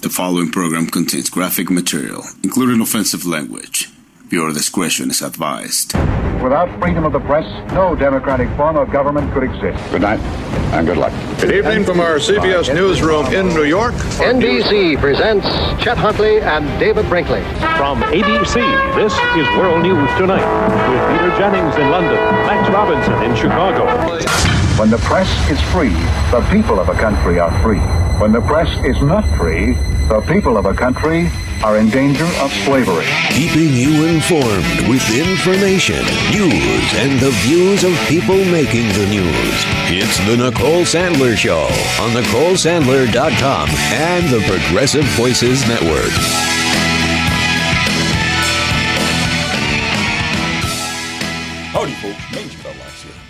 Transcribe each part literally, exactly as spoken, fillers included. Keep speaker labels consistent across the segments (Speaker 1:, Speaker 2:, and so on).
Speaker 1: The following program contains graphic material, including offensive language. Viewer discretion is advised.
Speaker 2: Without freedom of the press, no democratic form of government could exist.
Speaker 3: Good night, and good luck.
Speaker 4: Good evening from our C B S newsroom in New York.
Speaker 5: N B C presents Chet Huntley and David Brinkley.
Speaker 6: From A B C, this is World News Tonight, with Peter Jennings in London, Max Robinson in Chicago.
Speaker 2: When the press is free, the people of a country are free. When the press is not free, the people of a country are in danger of slavery.
Speaker 7: Keeping you informed with information, news, and the views of people making the news. It's the Nicole Sandler Show on Nicole Sandler dot com and the Progressive Voices Network.
Speaker 8: Howdy, folks. Mangy Fedlocks here.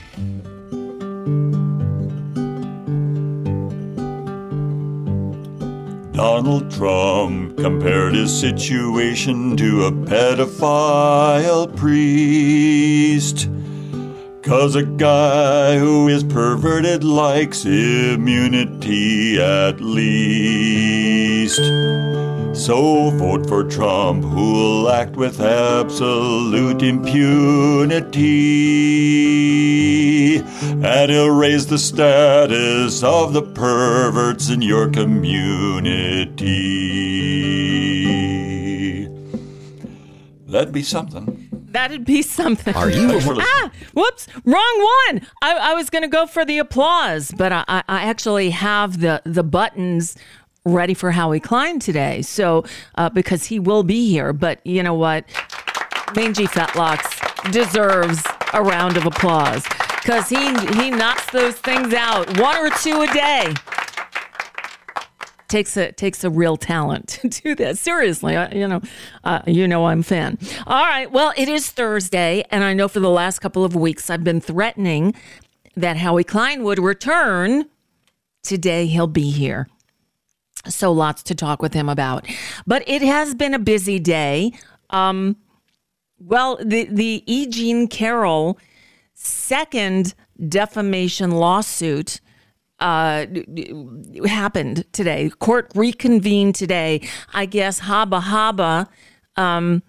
Speaker 8: Donald Trump compared his situation to a pedophile priest. 'Cause a guy who is perverted likes immunity at least. So vote for Trump, who'll act with absolute impunity. And he'll raise the status of the perverts in your community. That'd be something.
Speaker 9: That'd be something.
Speaker 7: Are you?
Speaker 9: Ah, whoops, wrong one. I, I was going to go for the applause, but I, I actually have the, the buttons ready for Howie Klein today. So, uh, because he will be here. But you know what? Mangy Fetlocks deserves a round of applause because he, he knocks those things out one or two a day. Takes a takes a real talent to do that. Seriously, I, you know, uh, you know I'm a fan. All right, well, it is Thursday, and I know for the last couple of weeks I've been threatening that Howie Klein would return. Today he'll be here, so lots to talk with him about. But it has been a busy day. Um, well, the the E. Jean Carroll second defamation lawsuit Uh, happened today. Court reconvened today. I guess Haba Haba um,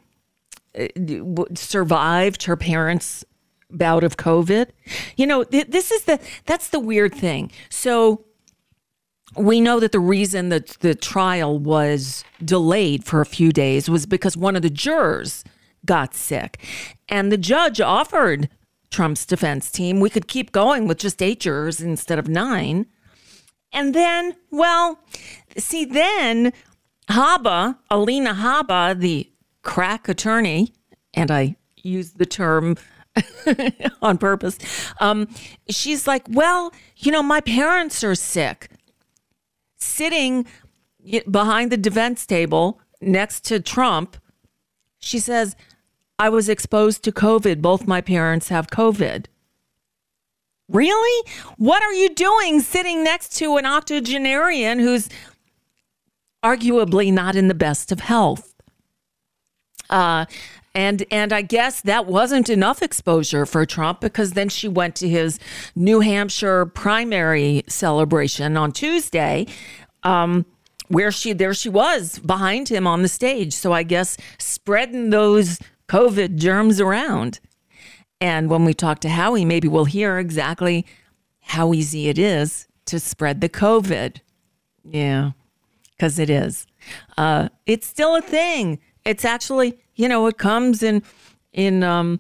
Speaker 9: survived her parents' bout of COVID. You know, th- this is the that's the weird thing. So we know that the reason that the trial was delayed for a few days was because one of the jurors got sick, and the judge offered Trump's defense team we could keep going with just eight jurors instead of nine. And then, well, see, then Haba, Alina Haba, the crack attorney, and I use the term on purpose, um, she's like, well, you know, my parents are sick. Sitting behind the defense table next to Trump, she says, I was exposed to COVID. Both my parents have COVID. Really? What are you doing sitting next to an octogenarian who's arguably not in the best of health? Uh, and and I guess that wasn't enough exposure for Trump, because then she went to his New Hampshire primary celebration on Tuesday, um, where she there she was behind him on the stage. So I guess spreading those COVID germs around. And when we talk to Howie, maybe we'll hear exactly how easy it is to spread the COVID. Yeah, because it is. Uh, it's still a thing. It's actually, you know, it comes in in um,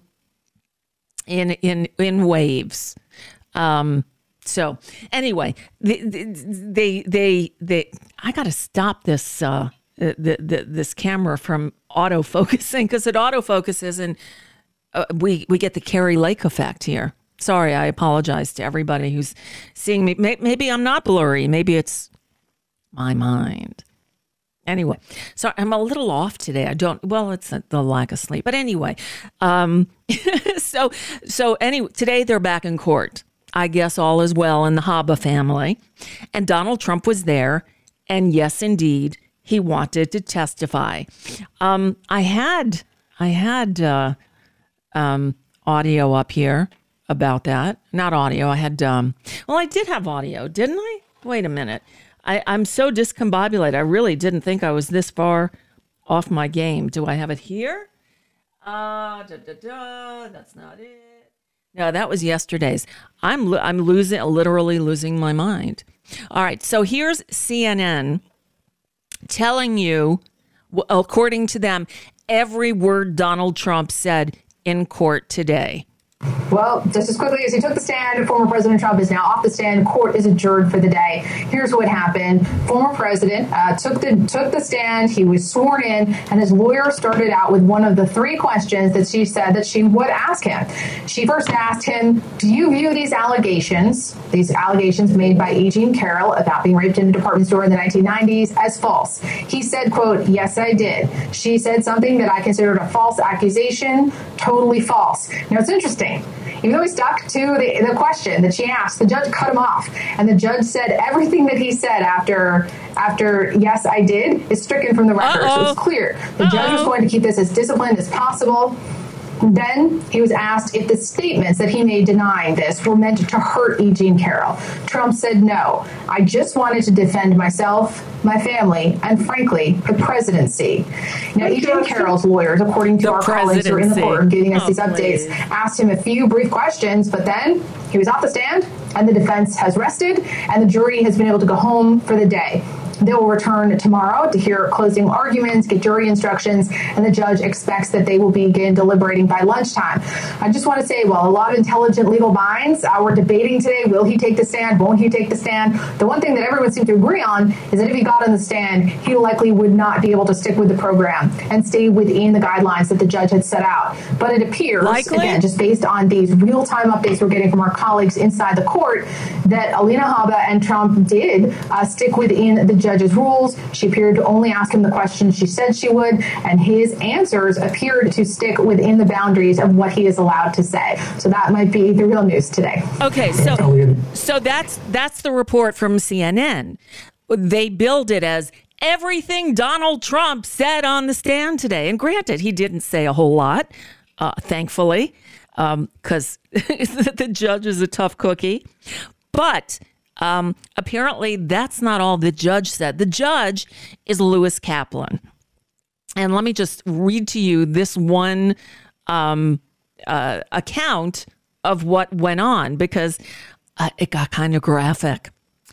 Speaker 9: in in in waves. Um, so anyway, they they they, they I got to stop this uh, the, the this camera from auto-focusing, because it auto-focuses and uh, we, we get the Carrie Lake effect here. Sorry, I apologize to everybody who's seeing me. Maybe I'm not blurry. Maybe it's my mind. Anyway, so I'm a little off today. I don't, well, it's the lack of sleep. But anyway, um, so so anyway, today they're back in court. I guess all is well in the Haba family. And Donald Trump was there. And yes, indeed, he wanted to testify. Um, I had I had uh, um, audio up here about that. Not audio. I had, um, well, I did have audio, didn't I? Wait a minute. I, I'm so discombobulated. I really didn't think I was this far off my game. Do I have it here? Uh, da, da, da, that's not it. No, that was yesterday's. I'm lo- I'm losing, literally losing my mind. All right, so here's C N N telling you, according to them, every word Donald Trump said in court today.
Speaker 10: Well, just as quickly as he took the stand, former President Trump is now off the stand. Court is adjourned for the day. Here's what happened. Former president uh, took the took the stand. He was sworn in, and his lawyer started out with one of the three questions that she said that she would ask him. She first asked him, do you view these allegations, these allegations made by E. Jean Carroll about being raped in a department store in the nineteen nineties, as false? He said, quote, yes, I did. She said something that I considered a false accusation, totally false. Now, it's interesting. Even though he stuck to the, the question that she asked, the judge cut him off. And the judge said everything that he said after, after yes, I did, is stricken from the record. Uh-oh. So it's clear. The Uh-oh. judge was going to keep this as disciplined as possible. Then he was asked if the statements that he made denying this were meant to hurt E. Jean Carroll. Trump said, no, I just wanted to defend myself, my family, and frankly, the presidency. Now, E. Jean Carroll's lawyers, according to the our colleagues who are in the court giving us oh, these updates, please. asked him a few brief questions, but then he was off the stand and the defense has rested and the jury has been able to go home for the day. They will return tomorrow to hear closing arguments, get jury instructions, and the judge expects that they will begin deliberating by lunchtime. I just want to say, well, a lot of intelligent legal minds uh, were debating today, will he take the stand, won't he take the stand? The one thing that everyone seemed to agree on is that if he got on the stand, he likely would not be able to stick with the program and stay within the guidelines that the judge had set out. But it appears, likely? again, just based on these real-time updates we're getting from our colleagues inside the court, that Alina Habba and Trump did uh, stick within the judge's rules. She appeared to only ask him the questions she said she would, and his answers appeared to stick within the boundaries of what he is allowed to say. So that might be the real news today.
Speaker 9: Okay, so so that's that's the report from C N N. They billed it as everything Donald Trump said on the stand today. And granted, he didn't say a whole lot, uh, thankfully, because um, the judge is a tough cookie. But Um, apparently, that's not all the judge said. The judge is Lewis Kaplan. And let me just read to you this one um, uh, account of what went on, because uh, it got kind of graphic.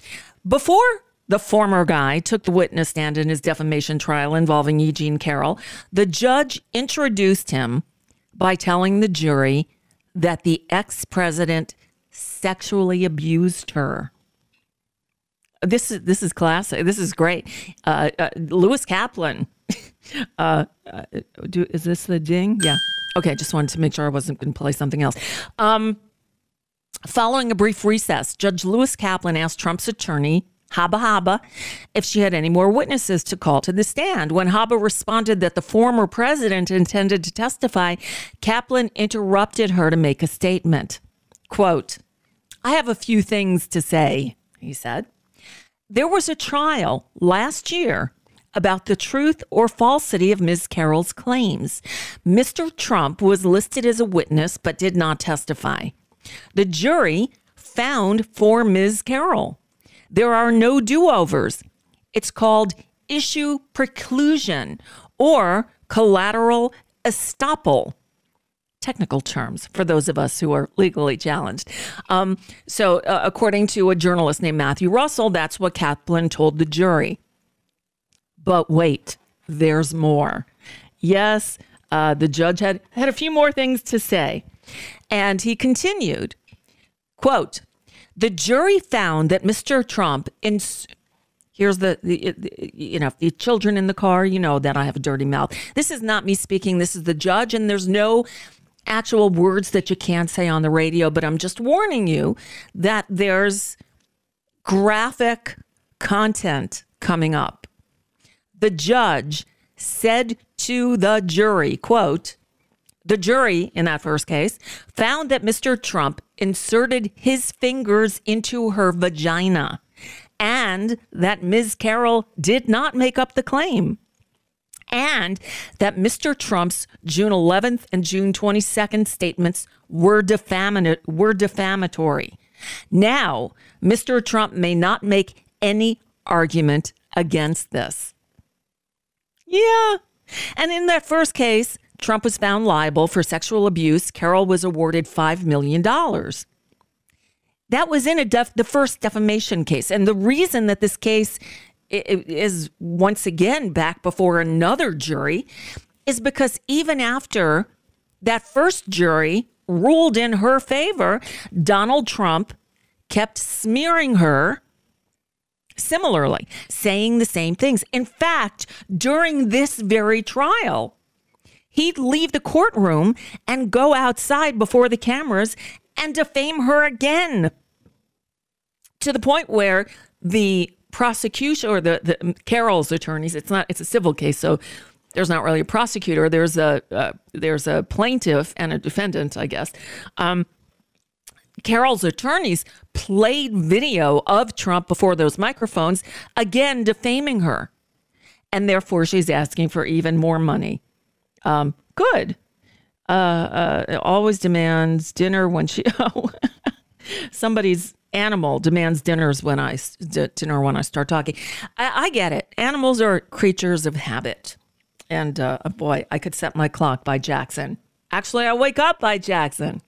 Speaker 9: Before the former guy took the witness stand in his defamation trial involving E. Jean Carroll, the judge introduced him by telling the jury that the ex-president sexually abused her. This is this is classic. This is great. Uh, uh, Lewis Kaplan. uh, uh, do, is this the ding? Yeah. Okay. Just wanted to make sure I wasn't going to play something else. Um, following a brief recess, Judge Lewis Kaplan asked Trump's attorney, Habba Habba, if she had any more witnesses to call to the stand. When Habba responded that the former president intended to testify, Kaplan interrupted her to make a statement. Quote, I have a few things to say, he said. There was a trial last year about the truth or falsity of Miz Carroll's claims. Mister Trump was listed as a witness but did not testify. The jury found for Miz Carroll. There are no do-overs. It's called issue preclusion or collateral estoppel. Technical terms for those of us who are legally challenged. Um, so uh, according to a journalist named Matthew Russell, that's what Kaplan told the jury. But wait, there's more. Yes, uh, the judge had, had a few more things to say. And he continued, quote, the jury found that Mister Trump, ins- here's the, the, the, you know, the children in the car, you know that I have a dirty mouth. This is not me speaking. This is the judge, and there's no actual words that you can't say on the radio, but I'm just warning you that there's graphic content coming up. The judge said to the jury, quote, the jury in that first case found that Mister Trump inserted his fingers into her vagina and that Miz Carroll did not make up the claim. And that Mister Trump's June eleventh and June twenty-second statements were defamatory. Were defamatory. Now, Mister Trump may not make any argument against this. Yeah. And in that first case, Trump was found liable for sexual abuse. Carroll was awarded five million dollars. That was in a def- the first defamation case. And the reason that this case is once again back before another jury is because even after that first jury ruled in her favor, Donald Trump kept smearing her similarly, saying the same things. In fact, during this very trial, he'd leave the courtroom and go outside before the cameras and defame her again, to the point where the prosecution or the, the Carroll's attorneys, it's not, it's a civil case, so there's not really a prosecutor. There's a uh, there's a plaintiff and a defendant, I guess. Um, Carroll's attorneys played video of Trump before those microphones, again defaming her, and therefore she's asking for even more money. Um, good. Uh, uh, always demands dinner when she. Oh, somebody's animal demands dinners when I dinner when I start talking. I, I get it. Animals are creatures of habit. And uh, boy, I could set my clock by Jackson. Actually, I wake up by Jackson.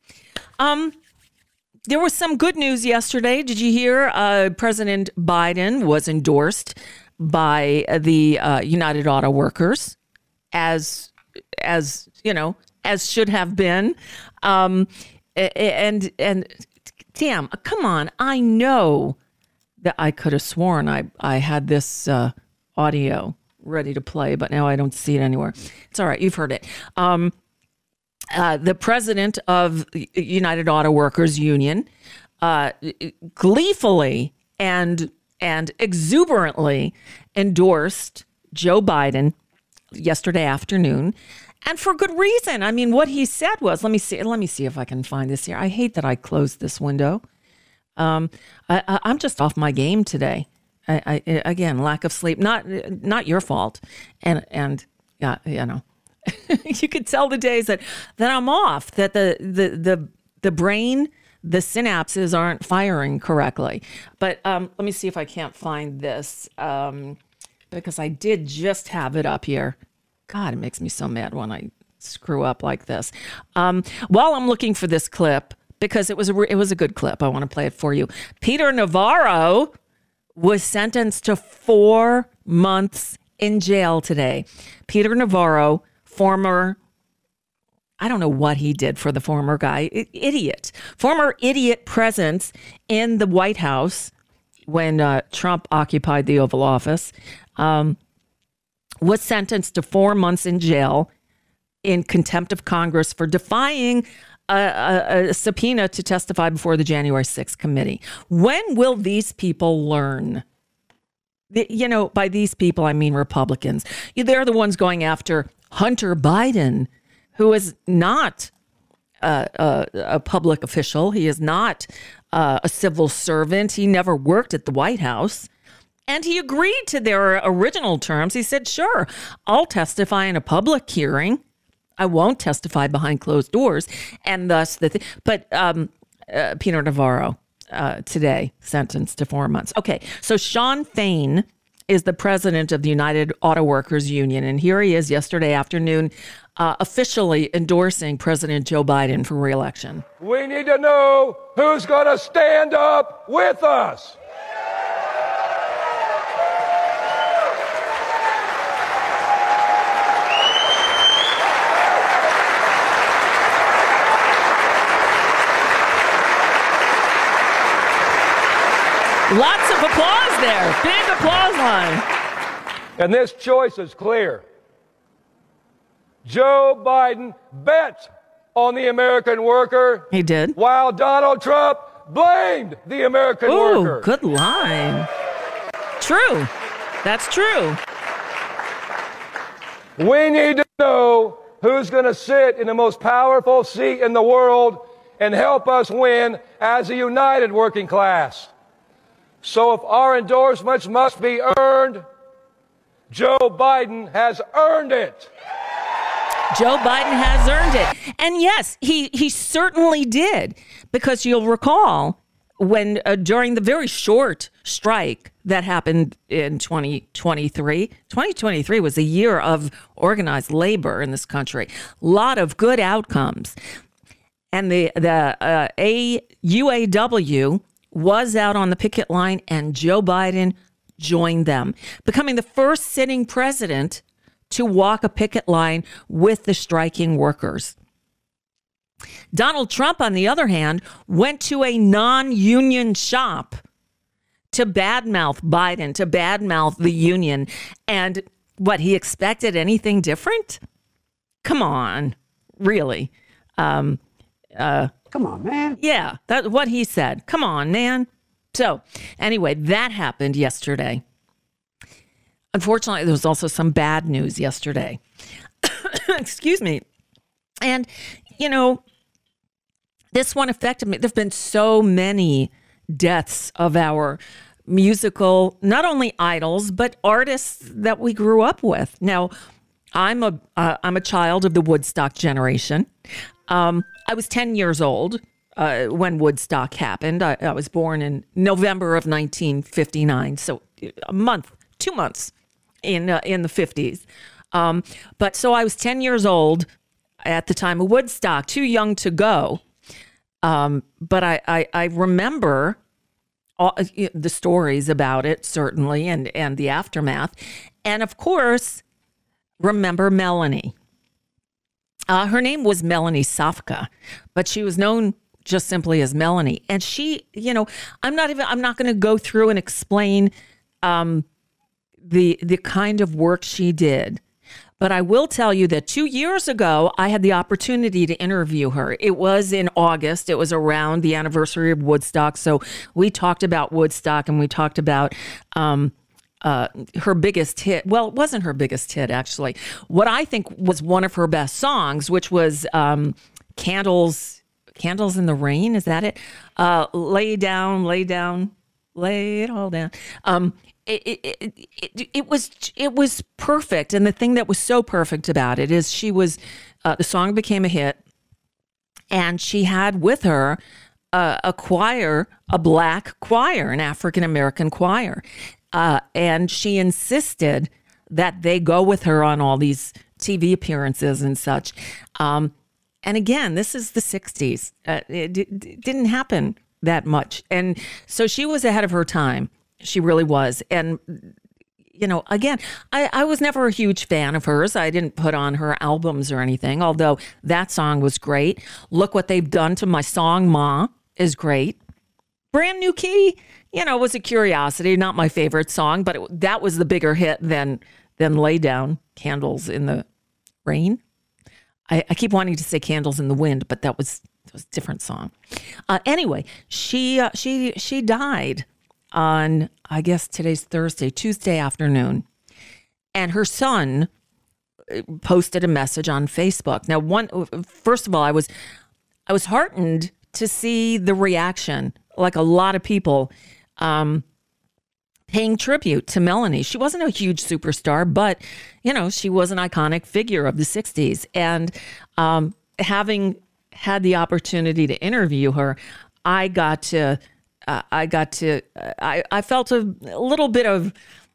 Speaker 9: Um, there was some good news yesterday. Did you hear? Uh, President Biden was endorsed by the uh, United Auto Workers, as as you know, as should have been. Um, and and damn, come on! I know that I could have sworn I I had this uh, audio ready to play, but now I don't see it anywhere. It's all right. You've heard it. Um, uh, the president of United Auto Workers Union uh, gleefully and and exuberantly endorsed Joe Biden yesterday afternoon, and for good reason. I mean, what he said was, let me see, let me see if I can find this here. I hate that I closed this window. Um, I, I'm just off my game today. I, I, again, lack of sleep, not not your fault, and and yeah, you know, you could tell the days that that I'm off, that the the the the brain, the synapses aren't firing correctly. But um, let me see if I can't find this um, because I did just have it up here. God, it makes me so mad when I screw up like this. Um, while I'm looking for this clip, because it was a it was a good clip, I want to play it for you. Peter Navarro was sentenced to four months in jail today. Peter Navarro, former, I don't know what he did for the former guy, I- idiot, former idiot presence in the White House when uh, Trump occupied the Oval Office, um, was sentenced to four months in jail in contempt of Congress for defying A, a, a subpoena to testify before the January sixth committee. When will these people learn? The, you know, by these people, I mean Republicans. They're the ones going after Hunter Biden, who is not uh, a, a public official. He is not uh, a civil servant. He never worked at the White House. And he agreed to their original terms. He said, sure, I'll testify in a public hearing. I won't testify behind closed doors, and thus the. Th- but um, uh, Peter Navarro uh, today sentenced to four months. Okay, so Sean Fain is the president of the United Auto Workers Union, and here he is yesterday afternoon, uh, officially endorsing President Joe Biden for re-election.
Speaker 11: We need to know who's going to stand up with us.
Speaker 9: Lots of applause there. Big applause line.
Speaker 11: And this choice is clear. Joe Biden bet on the American worker.
Speaker 9: He did.
Speaker 11: While Donald Trump blamed the American
Speaker 9: Ooh,
Speaker 11: worker.
Speaker 9: Good line. True. That's true.
Speaker 11: We need to know who's going to sit in the most powerful seat in the world and help us win as a united working class. So if our endorsements must be earned, Joe Biden has earned it.
Speaker 9: Joe Biden has earned it. And yes, he, he certainly did. Because you'll recall when uh, during the very short strike that happened in twenty twenty-three, twenty twenty-three was a year of organized labor in this country. A lot of good outcomes. And the, the uh, a, U A W was out on the picket line, and Joe Biden joined them, becoming the first sitting president to walk a picket line with the striking workers. Donald Trump, on the other hand, went to a non-union shop to badmouth Biden, to badmouth the union. And what, he expected anything different? Come on, really? Um, uh,
Speaker 12: Come on, man.
Speaker 9: Yeah, that's what he said. Come on, man. So anyway, that happened yesterday. Unfortunately, there was also some bad news yesterday. Excuse me. And, you know, this one affected me. There have been so many deaths of our musical, not only idols, but artists that we grew up with. Now, I'm a uh, I'm a child of the Woodstock generation. Um, I was ten years old uh, when Woodstock happened. I, I was born in November of nineteen fifty-nine, so a month, two months in uh, in the fifties. Um, but so I was ten years old at the time of Woodstock, too young to go. Um, but I, I, I remember all, the stories about it, certainly, and, and the aftermath. And of course, remember Melanie. Uh, her name was Melanie Safka, but she was known just simply as Melanie. And she, you know, I'm not even, I'm not going to go through and explain um, the the kind of work she did. But I will tell you that two years ago, I had the opportunity to interview her. It was in August. It was around the anniversary of Woodstock. So we talked about Woodstock, and we talked about um, uh, her biggest hit. Well, it wasn't her biggest hit, actually. What I think was one of her best songs, which was um, Candles, Candles in the Rain. Is that it? Uh, lay down, lay down, lay it all down. Um, It, it, it, it was it was perfect. And the thing that was so perfect about it is she was, uh, the song became a hit, and she had with her uh, a choir, a black choir, an African-American choir. Uh, and she insisted that they go with her on all these T V appearances and such. Um, and again, this is the sixties. Uh, it, it didn't happen that much. And so she was ahead of her time. She really was. And, you know, again, I, I was never a huge fan of hers. I didn't put on her albums or anything, although that song was great. Look What They've Done to My Song, Ma, is great. Brand New Key, you know, was a curiosity, not my favorite song, but it, that was the bigger hit than than Lay Down, Candles in the Rain. I, I keep wanting to say Candles in the Wind, but that was, that was a different song. Uh, anyway, she uh, she she died on, I guess today's Thursday, Tuesday afternoon. And her son posted a message on Facebook. Now, one, first of all, I was, I was heartened to see the reaction, like a lot of people um, paying tribute to Melanie. She wasn't a huge superstar, but, you know, she was an iconic figure of the sixties. And um, having had the opportunity to interview her, I got to... Uh, I got to, uh, I, I felt a, a little bit of,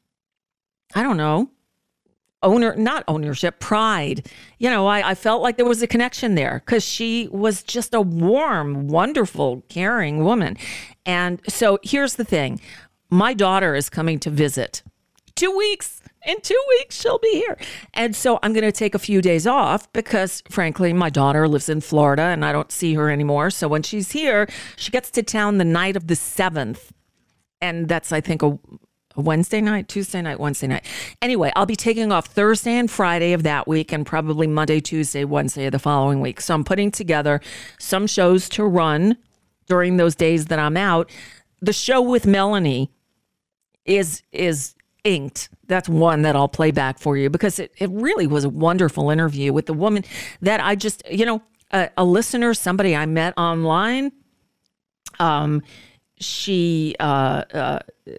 Speaker 9: I don't know, owner, not ownership, pride. You know, I, I felt like there was a connection there because she was just a warm, wonderful, caring woman. And so here's the thing. My daughter is coming to visit. Two weeks. In two weeks, she'll be here. And so I'm going to take a few days off because, frankly, my daughter lives in Florida and I don't see her anymore. So when she's here, she gets to town the night of the seventh. And that's, I think, a, a Wednesday night, Tuesday night, Wednesday night. Anyway, I'll be taking off Thursday and Friday of that week and probably Monday, Tuesday, Wednesday of the following week. So I'm putting together some shows to run during those days that I'm out. The show with Melanie is is... inked. That's one that I'll play back for you because it, it really was a wonderful interview with the woman that I just, you know, a, a listener, somebody I met online. Um, she, uh, uh,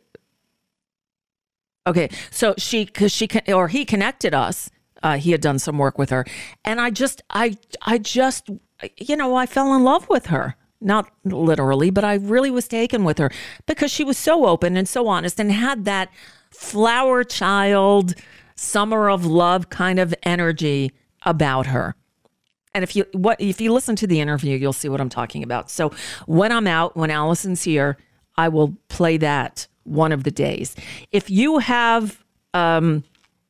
Speaker 9: okay. So she, cause she, or he connected us. Uh, he had done some work with her and I just, I, I just, you know, I fell in love with her. not literally, but I really was taken with her because she was so open and so honest and had that flower child, summer of love kind of energy about her. And if you what if you listen to the interview, you'll see what I'm talking about. So when I'm out, when Allison's here, I will play that one of the days. If you have um,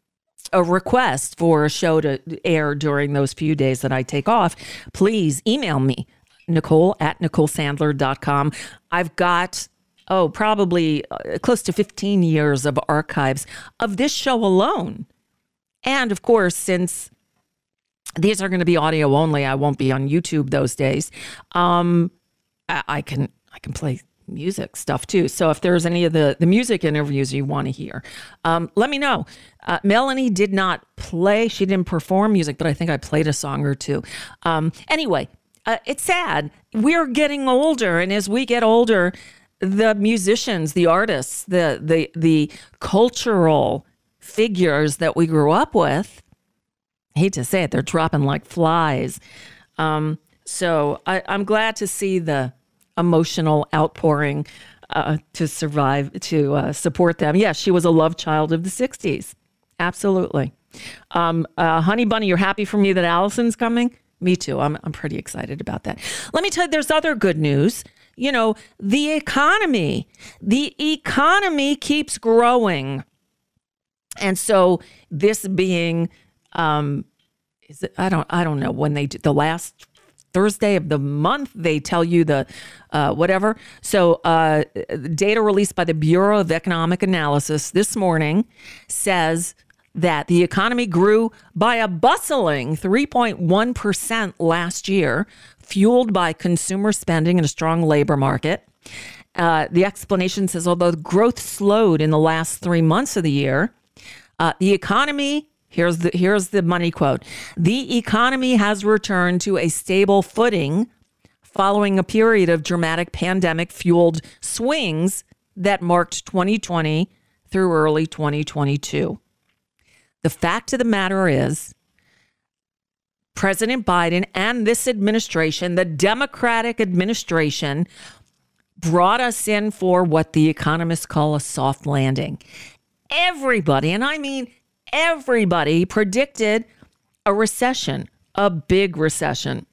Speaker 9: a request for a show to air during those few days that I take off, please email me, Nicole at Nicole Sandler dot com. I've got, oh, probably close to fifteen years of archives of this show alone. And of course, since these are going to be audio only, I won't be on YouTube those days. Um, I, I can I can play music stuff too. So if there's any of the, the music interviews you want to hear, um, let me know. Uh, Melanie did not play. She didn't perform music, but I think I played a song or two. Um, anyway, uh, it's sad. We're getting older. And as we get older, the musicians, the artists, the the the cultural figures that we grew up with, I hate to say it, they're dropping like flies. Um, so I, I'm glad to see the emotional outpouring uh, to survive, to uh, support them. Yes, she was a love child of the sixties. Absolutely. Um, uh, Honey Bunny, you're happy for me that Allison's coming? Me too. I'm I'm pretty excited about that. Let me tell you, there's other good news. You know, the economy, the economy keeps growing. And so this being, um, is it, I don't, I don't know when they do the last Thursday of the month, they tell you the, uh, whatever. So, uh, data released by the Bureau of Economic Analysis this morning says that the economy grew by a bustling three point one percent last year, fueled by consumer spending and a strong labor market. Uh, the explanation says, although growth slowed in the last three months of the year, uh, the economy, here's the, here's the money quote, the economy has returned to a stable footing following a period of dramatic pandemic-fueled swings that marked twenty twenty through early twenty twenty-two. The fact of the matter is, President Biden and this administration, the Democratic administration, brought us in for what the economists call a soft landing. Everybody, and I mean everybody, predicted a recession, a big recession.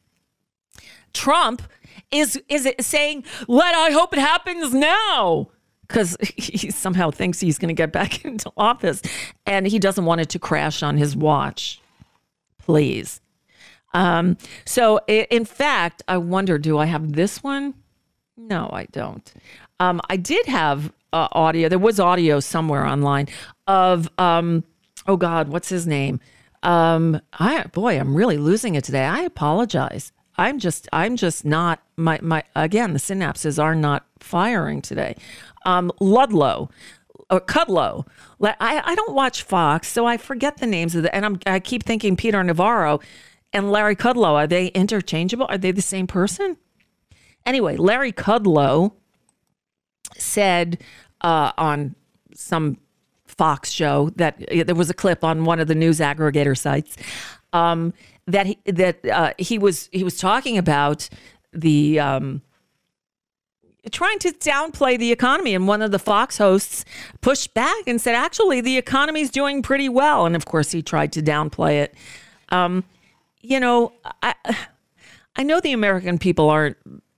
Speaker 9: Trump is is saying, "Let I hope it happens now," because he somehow thinks he's going to get back into office, and he doesn't want it to crash on his watch. Please. Um, so, in fact, I wonder, do I have this one? No, I don't. Um, I did have uh, audio. There was audio somewhere online of, um, oh, God, what's his name? Um, I boy, I'm really losing it today. I apologize. I'm just, I'm just not, my, my again, the synapses are not firing today. Um, Ludlow. Or Kudlow. I, I don't watch Fox, so I forget the names of the, and I'm, I keep thinking Peter Navarro and Larry Kudlow, are they interchangeable? Are they the same person? Anyway, Larry Kudlow said uh, on some Fox show that uh, there was a clip on one of the news aggregator sites um, that he, that uh, he was he was talking about the um, trying to downplay the economy, and one of the Fox hosts pushed back and said, "Actually, the economy's doing pretty well." And of course, he tried to downplay it. Um, You know, I I know the American people aren't,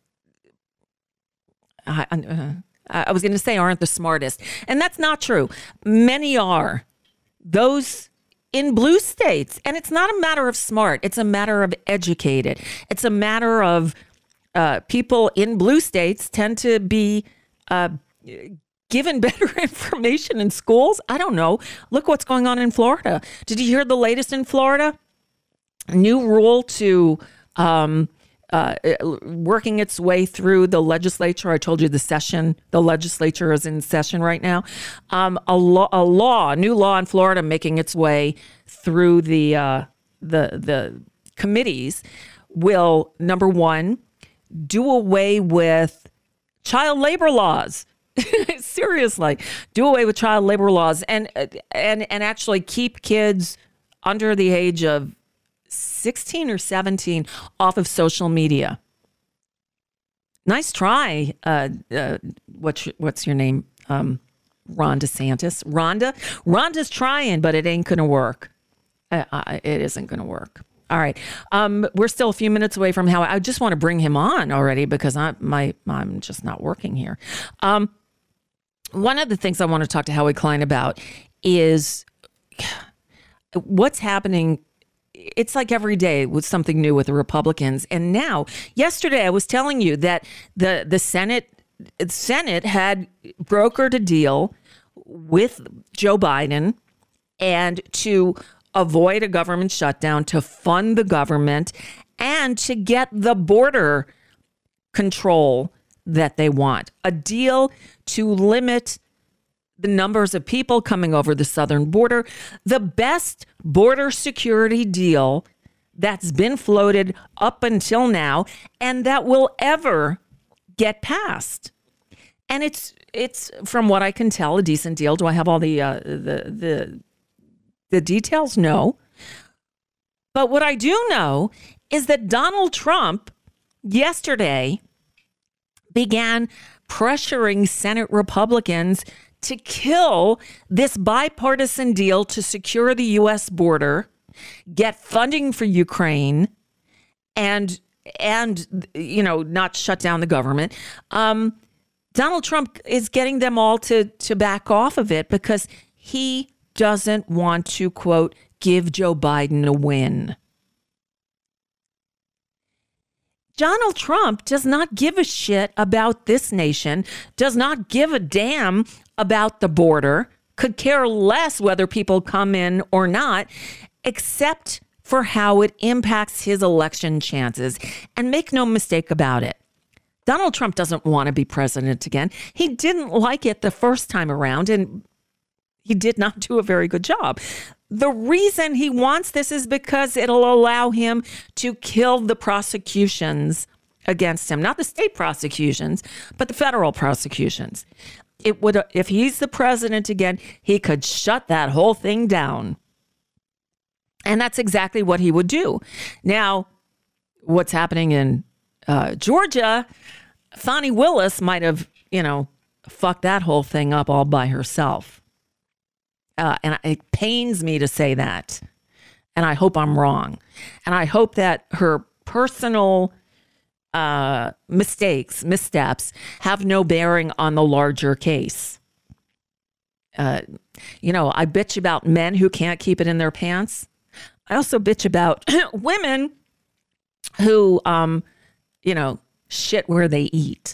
Speaker 9: I, uh, I was going to say aren't the smartest, and that's not true. Many are. Those in blue states, and it's not a matter of smart. It's a matter of educated. It's a matter of uh, people in blue states tend to be uh, given better information in schools. I don't know. Look what's going on in Florida. Did you hear the latest in Florida? New rule to um, uh, working its way through the legislature. I told you the session, the legislature is in session right now. Um, a, law, a law, a new law in Florida making its way through the uh, the the committees will, number one, do away with child labor laws. Seriously, do away with child labor laws and and and actually keep kids under the age of sixteen or seventeen off of social media. Nice try. Uh, uh, what's what's your name? Um, Ron DeSantis. Rhonda. Rhonda's trying, but it ain't gonna work. Uh, uh, it isn't gonna work. All right. Um, we're still a few minutes away from how I just want to bring him on already because I my I'm just not working here. Um, one of the things I want to talk to Howie Klein about is what's happening. It's like every day with something new with the Republicans. And now, yesterday, I was telling you that the the Senate Senate had brokered a deal with Joe Biden and to avoid a government shutdown, to fund the government, and to get the border control that they want. A deal to limit the numbers of people coming over the southern border. The best border security deal that's been floated up until now and that will ever get passed. And it's it's from what I can tell a decent deal. Do I have all the uh, the the the details? No. But what I do know is that Donald Trump yesterday began pressuring Senate Republicans to kill this bipartisan deal to secure the U S border, get funding for Ukraine, and and you know not shut down the government. Um, Donald Trump is getting them all to to back off of it because he doesn't want to, quote, give Joe Biden a win. Donald Trump does not give a shit about this nation, does not give a damn about the border, could care less whether people come in or not, except for how it impacts his election chances. And make no mistake about it, Donald Trump doesn't want to be president again. He didn't like it the first time around, and he did not do a very good job. The reason he wants this is because it'll allow him to kill the prosecutions against him, not the state prosecutions, but the federal prosecutions. It would, if he's the president again, he could shut that whole thing down. And that's exactly what he would do. Now, what's happening in uh, Georgia, Fani Willis might have, you know, fucked that whole thing up all by herself. Uh, and it pains me to say that. And I hope I'm wrong. And I hope that her personal uh, mistakes, missteps, have no bearing on the larger case. Uh, you know, I bitch about men who can't keep it in their pants. I also bitch about women who, um, you know, shit where they eat,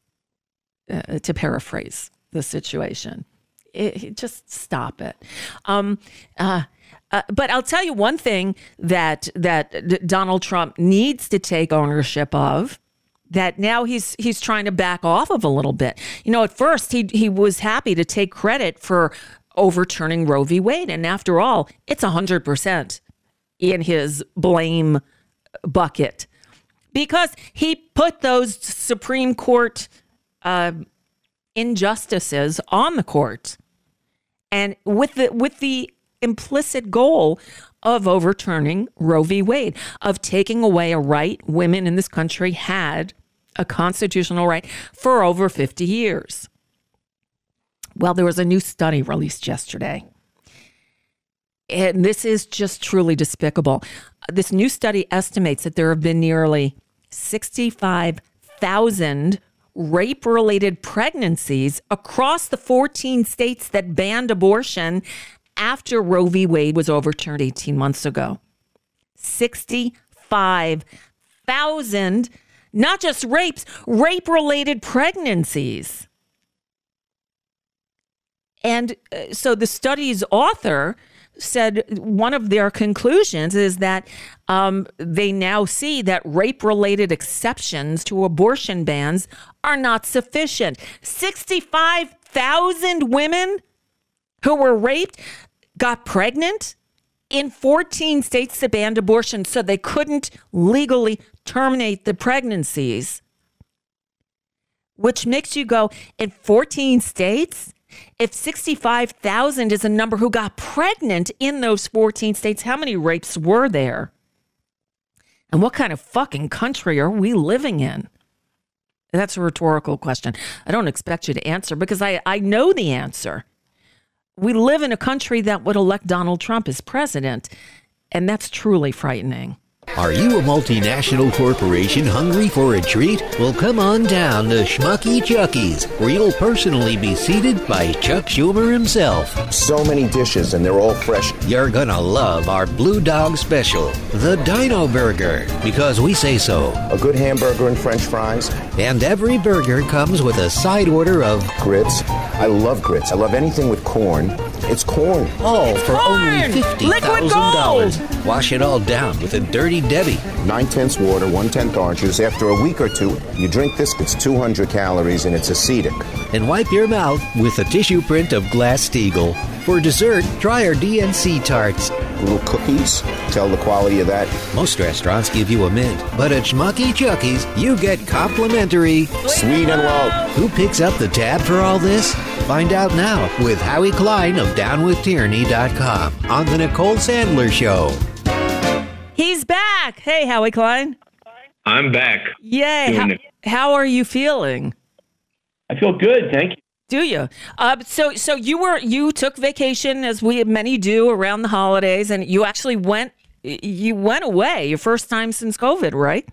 Speaker 9: uh, to paraphrase the situation. It, it, just stop it. Um, uh, uh, but I'll tell you one thing that that D- Donald Trump needs to take ownership of, that now he's he's trying to back off of a little bit. You know, at first he he was happy to take credit for overturning Roe v. Wade, and after all, it's one hundred percent in his blame bucket because he put those Supreme Court uh, injustices on the court. And with the with the implicit goal of overturning Roe v. Wade, of taking away a right women in this country had, a constitutional right, for over fifty years. Well, there was a new study released yesterday. And this is just truly despicable. This new study estimates that there have been nearly sixty-five thousand rape-related pregnancies across the fourteen states that banned abortion after Roe v. Wade was overturned eighteen months ago. sixty-five thousand, not just rapes, rape-related pregnancies. And uh, so the study's author said one of their conclusions is that um, they now see that rape-related exceptions to abortion bans are not sufficient. sixty-five thousand women who were raped got pregnant in fourteen states that banned abortion, so they couldn't legally terminate the pregnancies, which makes you go, in fourteen states? If sixty-five thousand is a number who got pregnant in those fourteen states, how many rapes were there? And what kind of fucking country are we living in? That's a rhetorical question. I don't expect you to answer because I, I know the answer. We live in a country that would elect Donald Trump as president, and that's truly frightening.
Speaker 7: Are you a multinational corporation hungry for a treat? Well, come on down to Schmucky Chucky's, where you'll personally be seated by Chuck Schumer himself.
Speaker 12: So many dishes, and they're all fresh.
Speaker 7: You're gonna love our Blue Dog Special, the Dino Burger, because we say so.
Speaker 12: A good hamburger and French fries.
Speaker 7: And every burger comes with a side order of
Speaker 12: grits. I love grits. I love anything with corn. It's corn.
Speaker 7: All for
Speaker 9: corn!
Speaker 7: only fifty thousand dollars. Wash it all down with a Dirty Debbie.
Speaker 12: Nine-tenths water, one-tenth orange juice. After a week or two, you drink this, it's two hundred calories, and it's acidic.
Speaker 7: And wipe your mouth with a tissue print of Glass-Steagall. For dessert, try our D N C tarts.
Speaker 12: Little cookies. Tell the quality of that.
Speaker 7: Most restaurants give you a mint, but at Schmucky Chucky's, you get complimentary
Speaker 12: sweet and low.
Speaker 7: Who picks up the tab for all this? Find out now with Howie Klein of down with tyranny dot com on The Nicole Sandler Show.
Speaker 9: He's back. Hey, Howie Klein.
Speaker 13: I'm back.
Speaker 9: Yay. How, how are you feeling?
Speaker 13: I feel good, thank you.
Speaker 9: Do you? Uh, so, so you were you took vacation, as we many do around the holidays, and you actually went. You went away your first time since COVID, right?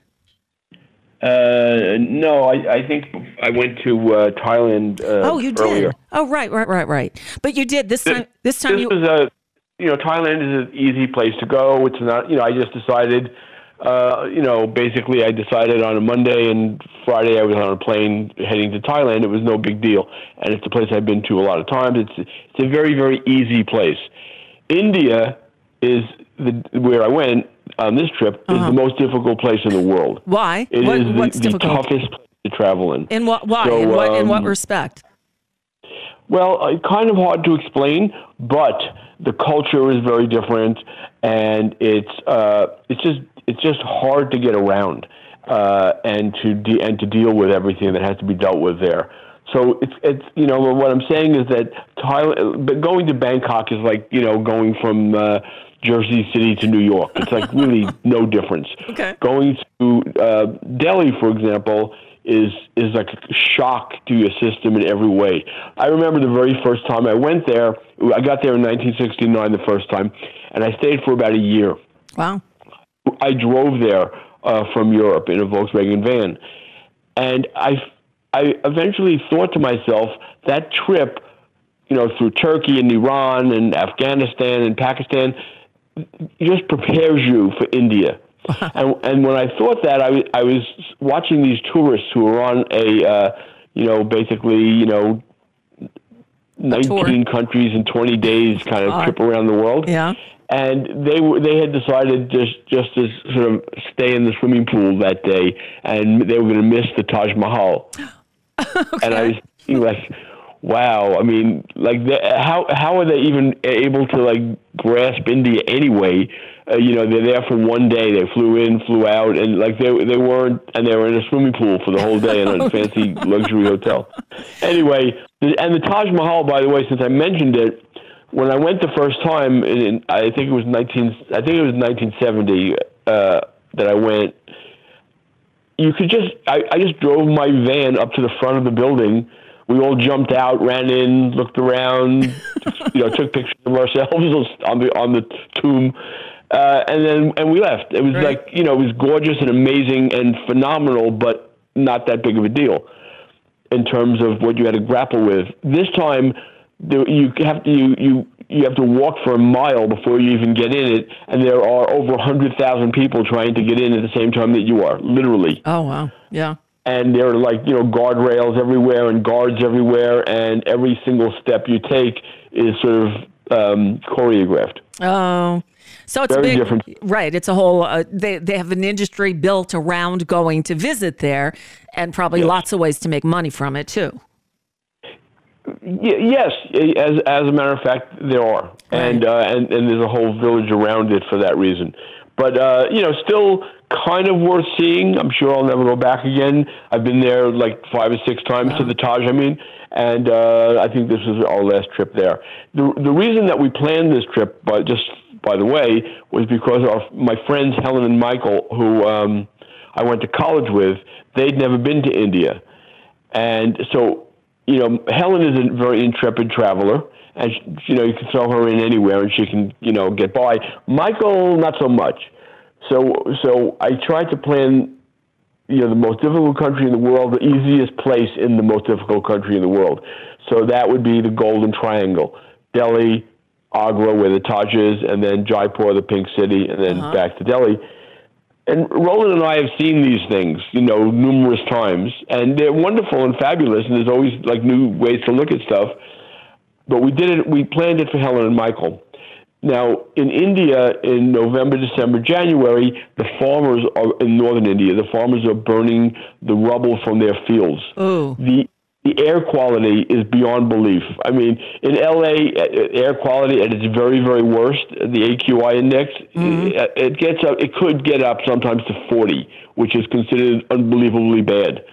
Speaker 13: Uh, no, I, I think I went to uh, Thailand. Uh,
Speaker 9: oh, you
Speaker 13: earlier.
Speaker 9: did. Oh, right, right, right, right. But you did this time. This time
Speaker 13: this
Speaker 9: you.
Speaker 13: was a, you know, Thailand is an easy place to go. It's not, you know, I just decided. Uh, you know, basically, I decided on a Monday and Friday I was on a plane heading to Thailand. It was no big deal, and it's a place I've been to a lot of times. It's it's a very very easy place. India is the where I went on this trip is uh-huh. the most difficult place in the world.
Speaker 9: Why?
Speaker 13: It
Speaker 9: what,
Speaker 13: is the,
Speaker 9: what's
Speaker 13: the
Speaker 9: difficult?
Speaker 13: toughest place to travel in.
Speaker 9: In what? Why?
Speaker 13: So,
Speaker 9: in, what,
Speaker 13: um,
Speaker 9: in what respect?
Speaker 13: Well, uh, kind of hard to explain, but the culture is very different, and it's uh, it's just it's just hard to get around uh, and to de- and to deal with everything that has to be dealt with there. So it's it's you know what I'm saying is that Thailand, but going to Bangkok is like you know going from uh, Jersey City to New York. It's like really no difference.
Speaker 9: Okay.
Speaker 13: Going to uh, Delhi, for example, is is like a shock to your system in every way. I remember the very first time I went there. I got there in nineteen sixty-nine the first time, and I stayed for about a year.
Speaker 9: Wow.
Speaker 13: I drove there uh, from Europe in a Volkswagen van, and I, I eventually thought to myself, that trip, you know, through Turkey and Iran and Afghanistan and Pakistan, just prepares you for India. and and when I thought that, I, w- I was watching these tourists who were on a, uh, you know, basically, you know, nineteen countries in twenty days kind of uh, trip around the world.
Speaker 9: Yeah.
Speaker 13: And they were they had decided just just to sort of stay in the swimming pool that day, and they were going to miss the Taj Mahal.
Speaker 9: Okay.
Speaker 13: And I was thinking, like, wow. I mean, like, the, how how are they even able to like grasp India anyway? Uh, you know, they're there for one day. They flew in, flew out, and like they they weren't, and they were in a swimming pool for the whole day in a fancy luxury hotel. Anyway, and the Taj Mahal, by the way, since I mentioned it. When I went the first time, in, I think it was nineteen. I think it was nineteen seventy uh, that I went. You could just. I, I just drove my van up to the front of the building. We all jumped out, ran in, looked around, you know, took pictures of ourselves on the on the tomb, uh, and then and we left. It was right. like you know, it was gorgeous and amazing and phenomenal, but not that big of a deal in terms of what you had to grapple with. This time. You have to you, you you have to walk for a mile before you even get in it, and there are over a hundred thousand people trying to get in at the same time that you are, literally.
Speaker 9: Oh wow, yeah.
Speaker 13: And there are like you know guardrails everywhere and guards everywhere, and every single step you take is sort of um, choreographed.
Speaker 9: Oh, so it's
Speaker 13: very
Speaker 9: big,
Speaker 13: different,
Speaker 9: right? It's a whole. Uh, they they have an industry built around going to visit there, and probably yes. lots of ways to make money from it too.
Speaker 13: Yes, as as a matter of fact, there are, right. and uh, and and there's a whole village around it for that reason. But uh, you know, still kind of worth seeing. I'm sure I'll never go back again. I've been there like five or six times wow. to the Taj. I mean, and uh, I think this is our last trip there. The the reason that we planned this trip, but just by the way, was because our my friends Helen and Michael, who um, I went to college with, they'd never been to India. And so, you know, Helen is a very intrepid traveler, and, you know, you can throw her in anywhere and she can, you know, get by. Michael, not so much. So, so I tried to plan, you know, the most difficult country in the world, the easiest place in the most difficult country in the world. So that would be the Golden Triangle: Delhi, Agra, where the Taj is, and then Jaipur, the Pink City, and then uh-huh. back to Delhi. And Roland and I have seen these things, you know, numerous times, and they're wonderful and fabulous, and there's always like new ways to look at stuff. But we did it, we planned it for Helen and Michael. Now, in India, in November, December, January, the farmers are, in northern India, the farmers are burning the rubble from their fields.
Speaker 9: Ooh.
Speaker 13: The The air quality is beyond belief. I mean, in L A, air quality at its very, very worst, the A Q I index, mm-hmm. it, it gets up. It could get up sometimes to forty, which is considered unbelievably bad.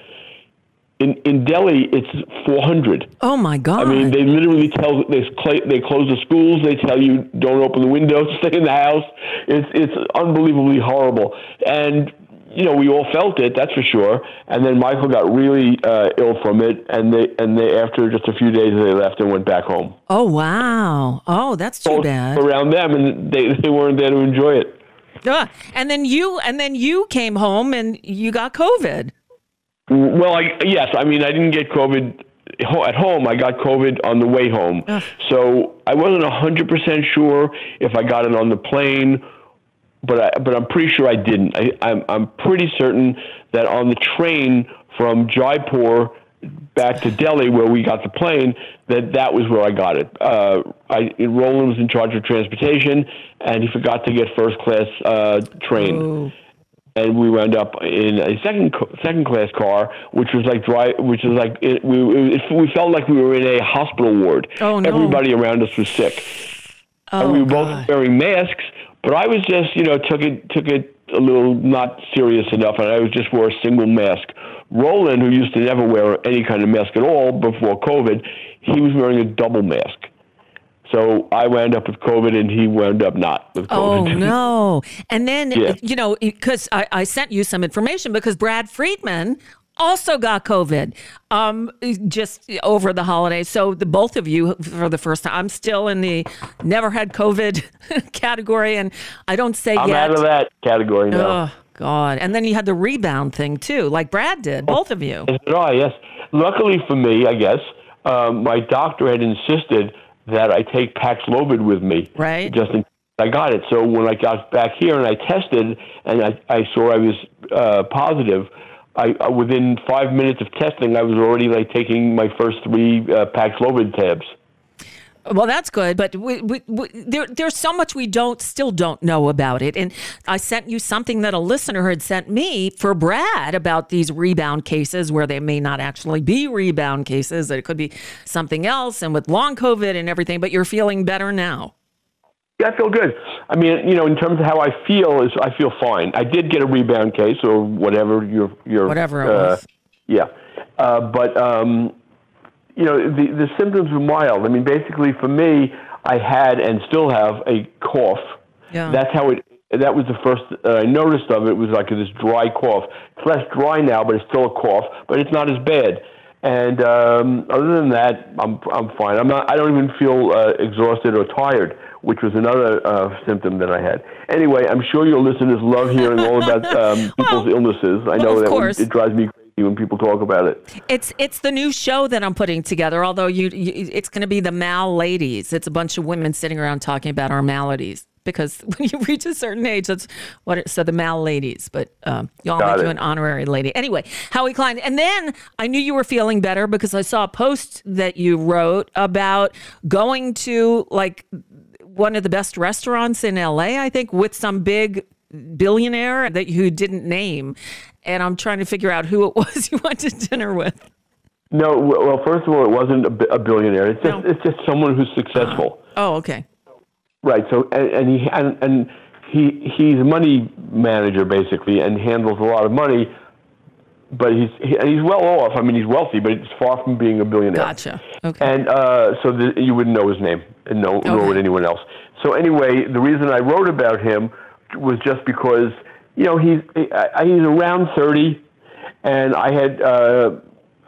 Speaker 13: In in Delhi, it's four hundred.
Speaker 9: Oh my God!
Speaker 13: I mean, they literally tell they they close the schools. They tell you don't open the windows, stay in the house. It's it's unbelievably horrible. And you know, we all felt it, that's for sure. And then Michael got really uh, ill from it, and they and they after just a few days they left and went back home.
Speaker 9: Oh wow! Oh, that's too
Speaker 13: Both
Speaker 9: bad.
Speaker 13: Around them, and they they weren't there to enjoy it.
Speaker 9: Uh, and then you and then you came home and you got COVID.
Speaker 13: Well, I, yes, I mean I didn't get COVID at home. I got COVID on the way home, Ugh. so I wasn't a hundred percent sure if I got it on the plane. But I, but I'm pretty sure I didn't. I, I'm I'm pretty certain that on the train from Jaipur back to Delhi, where we got the plane, that that was where I got it. Uh, I Roland was in charge of transportation, and he forgot to get first class uh, train,
Speaker 9: oh.
Speaker 13: and we wound up in a second second class car, which was like dry, which was like it, we it, we felt like we were in a hospital ward.
Speaker 9: Oh no!
Speaker 13: Everybody around us was sick,
Speaker 9: oh,
Speaker 13: and we were
Speaker 9: God.
Speaker 13: both wearing masks. But I was just, you know, took it took it a little not serious enough, and I was just wore a single mask. Roland, who used to never wear any kind of mask at all before COVID, he was wearing a double mask. So I wound up with COVID, and he wound up not with COVID.
Speaker 9: Oh, no. And then,
Speaker 13: yeah.
Speaker 9: you know, because I, I sent you some information because Brad Friedman also got COVID um, just over the holidays. So the both of you, for the first time, I'm still in the never had COVID category, and I don't say
Speaker 13: I'm
Speaker 9: yet.
Speaker 13: out of that category now.
Speaker 9: Oh, God. And then you had the rebound thing, too, like Brad did, both of you.
Speaker 13: Yes, oh, yes. Luckily for me, I guess, um, my doctor had insisted that I take Paxlovid with me.
Speaker 9: Right.
Speaker 13: Just in I got it. So when I got back here and I tested and I, I saw I was uh, positive, I, uh, within five minutes of testing, I was already like taking my first three uh, Paxlovid tabs.
Speaker 9: Well, that's good, but we, we, we, there, there's so much we don't still don't know about it. And I sent you something that a listener had sent me for Brad about these rebound cases where they may not actually be rebound cases, that it could be something else, and with long COVID and everything, but you're feeling better now.
Speaker 13: Yeah, I feel good. I mean, you know, in terms of how I feel, is I feel fine. I did get a rebound case or whatever your your
Speaker 9: whatever it
Speaker 13: uh,
Speaker 9: was.
Speaker 13: Yeah, uh, but um, you know, the the symptoms were mild. I mean, basically for me, I had and still have a cough.
Speaker 9: Yeah.
Speaker 13: That's how it. That was the first uh, I noticed of it. Was like this dry cough. It's less dry now, but it's still a cough. But it's not as bad. And um, other than that, I'm I'm fine. I'm not. I don't even feel uh, exhausted or tired, which was another uh, symptom that I had. Anyway, I'm sure your listeners love hearing all about um, people's well, illnesses. I
Speaker 9: well,
Speaker 13: know that
Speaker 9: course.
Speaker 13: it drives me crazy when people talk about it.
Speaker 9: It's it's the new show that I'm putting together. Although you, you it's going to be the Mal Ladies. It's a bunch of women sitting around talking about our maladies. Because when you reach a certain age, that's what it, so the Mal Ladies, but um, y'all make you an honorary lady. Anyway, Howie Klein. And then I knew you were feeling better because I saw a post that you wrote about going to like one of the best restaurants in L A, I think, with some big billionaire that you didn't name. And I'm trying to figure out who it was you went to dinner with.
Speaker 13: No, well, first of all, it wasn't a, a billionaire. It's just
Speaker 9: no.
Speaker 13: it's just someone who's successful.
Speaker 9: Uh, oh, okay.
Speaker 13: Right. So, and, and he and, and he he's a money manager basically, and handles a lot of money. But he's he, and he's well off. I mean, he's wealthy, but it's far from being a billionaire.
Speaker 9: Gotcha. Okay.
Speaker 13: And uh, so the, you wouldn't know his name, and no,
Speaker 9: okay.
Speaker 13: nor would anyone else. So anyway, the reason I wrote about him was just because you know he's he's around thirty, and I had uh,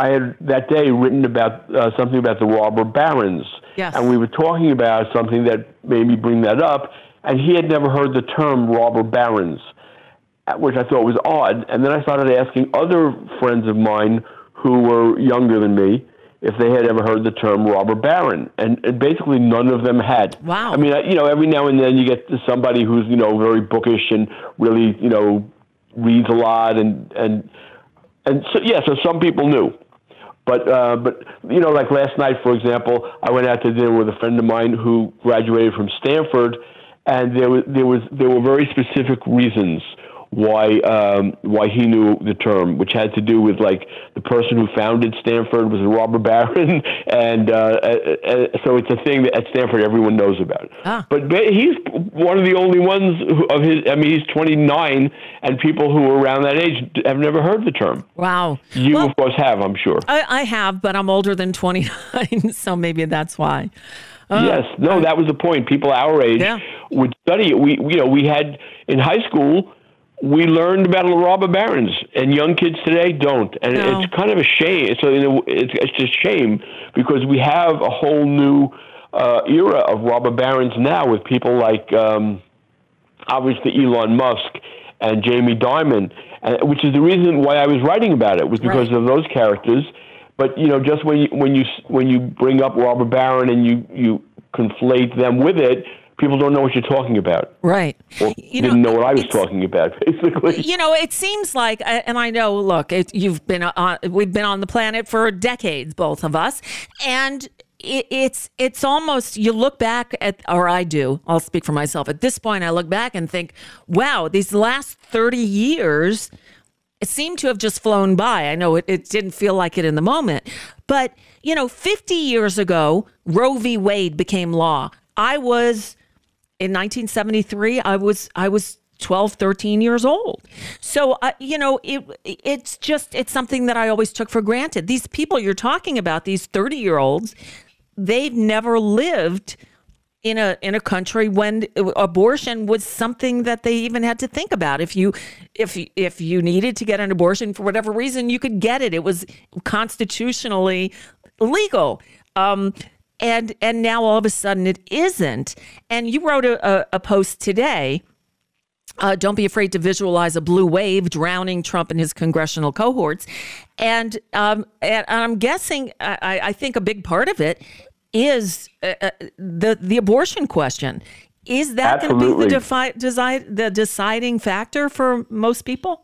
Speaker 13: I had that day written about uh, something about the robber barons.
Speaker 9: Yes.
Speaker 13: And we were talking about something that made me bring that up, and he had never heard the term robber barons, which I thought was odd. And then I started asking other friends of mine who were younger than me if they had ever heard the term robber baron, and, and basically none of them had.
Speaker 9: Wow.
Speaker 13: I mean, you know, every now and then you get somebody who's, you know, very bookish and really, you know, reads a lot, and and and so yeah, so some people knew. But, uh, but you know, like last night, for example, I went out to dinner with a friend of mine who graduated from Stanford, and there was there was there were very specific reasons why um, why he knew the term, which had to do with, like, the person who founded Stanford was a robber baron, and uh, uh, so it's a thing that at Stanford everyone knows about.
Speaker 9: Ah.
Speaker 13: But he's one of the only ones who, of his. I mean, he's twenty-nine, and people who are around that age have never heard the term.
Speaker 9: Wow.
Speaker 13: You,
Speaker 9: well,
Speaker 13: of course, have, I'm sure.
Speaker 9: I, I have, but I'm older than twenty-nine, so maybe that's why. Uh,
Speaker 13: yes, no, that was the point. People our age
Speaker 9: yeah. would
Speaker 13: study it. We, you know, we had in high school. We learned about the robber barons, and young kids today don't, and
Speaker 9: no.
Speaker 13: it's kind of a shame. So it's it's a shame because we have a whole new uh, era of robber barons now with people like um, obviously Elon Musk and Jamie Dimon, and, which is the reason why I was writing about it was because
Speaker 9: right.
Speaker 13: of those characters. But you know, just when you when you when you bring up robber baron and you you conflate them with it, people don't know what you're talking about.
Speaker 9: Right.
Speaker 13: Or
Speaker 9: you
Speaker 13: didn't
Speaker 9: know,
Speaker 13: know what I was talking about, basically.
Speaker 9: You know, it seems like, and I know, look, it, you've been on, we've been on the planet for decades, both of us, and it, it's it's almost, you look back at, or I do, I'll speak for myself. At this point, I look back and think, wow, these last thirty years, it seemed to have just flown by. I know it, it didn't feel like it in the moment, but, you know, fifty years ago, Roe v. Wade became law. I was... In nineteen seventy-three, I was I was twelve, thirteen years old. So, uh, you know, it it's just, it's something that I always took for granted. These people you're talking about, these thirty-year-olds, they've never lived in a in a country when abortion was something that they even had to think about. If you if if you needed to get an abortion for whatever reason, you could get it. It was constitutionally legal. Um And and now all of a sudden it isn't. And you wrote a, a, a post today, uh, don't be afraid to visualize a blue wave drowning Trump and his congressional cohorts. And, um, and I'm guessing, I, I think a big part of it is uh, the, the abortion question. Is that going to be the, defi- desi- the deciding factor for most people?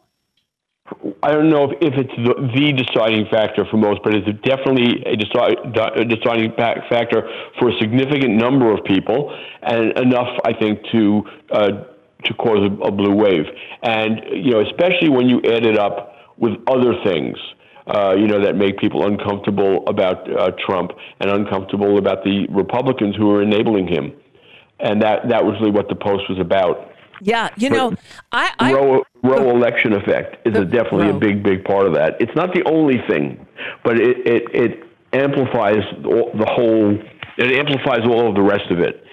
Speaker 13: I don't know if, if it's the, the deciding factor for most, but it's definitely a, deci- a deciding factor for a significant number of people, and enough, I think, to uh, to cause a, a blue wave. And you know, especially when you add it up with other things, uh, you know, that make people uncomfortable about uh, Trump and uncomfortable about the Republicans who are enabling him. And that that was really what the post was about.
Speaker 9: Yeah, you know, I, I
Speaker 13: Roe, Roe election effect is a, definitely Roe. a big, big part of that. It's not the only thing, but it it, it amplifies the whole. It amplifies all of the rest of it.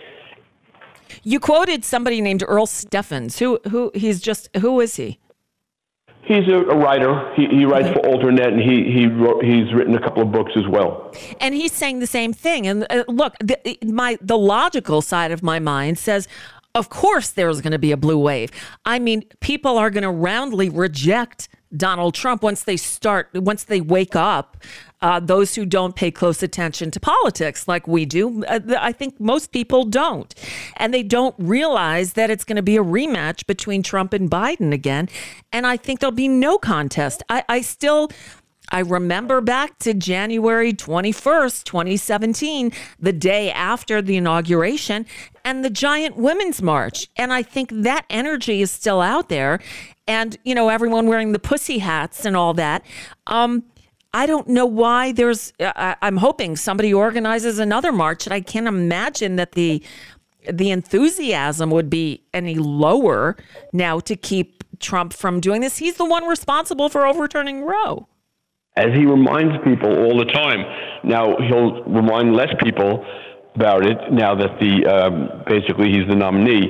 Speaker 9: You quoted somebody named Earl Steffens. Who who he's just who is he?
Speaker 13: He's a, a writer. He, he writes for Alternet, and he he wrote, he's written a couple of books as well.
Speaker 9: And he's saying the same thing. And uh, look, the, my the logical side of my mind says, of course there's going to be a blue wave. I mean, people are going to roundly reject Donald Trump once they start, once they wake up. Uh, those who don't pay close attention to politics like we do, uh, I think most people don't. And they don't realize that it's going to be a rematch between Trump and Biden again. And I think there'll be no contest. I, I still... I remember back to January twenty-first, twenty seventeen, the day after the inauguration, and the giant women's march. And I think that energy is still out there. And, you know, everyone wearing the pussy hats and all that. Um, I don't know why there's, I, I'm hoping somebody organizes another march. And I can't imagine that the the enthusiasm would be any lower now to keep Trump from doing this. He's the one responsible for overturning Roe.
Speaker 13: As he reminds people all the time. Now, he'll remind less people about it now that the um, basically he's the nominee.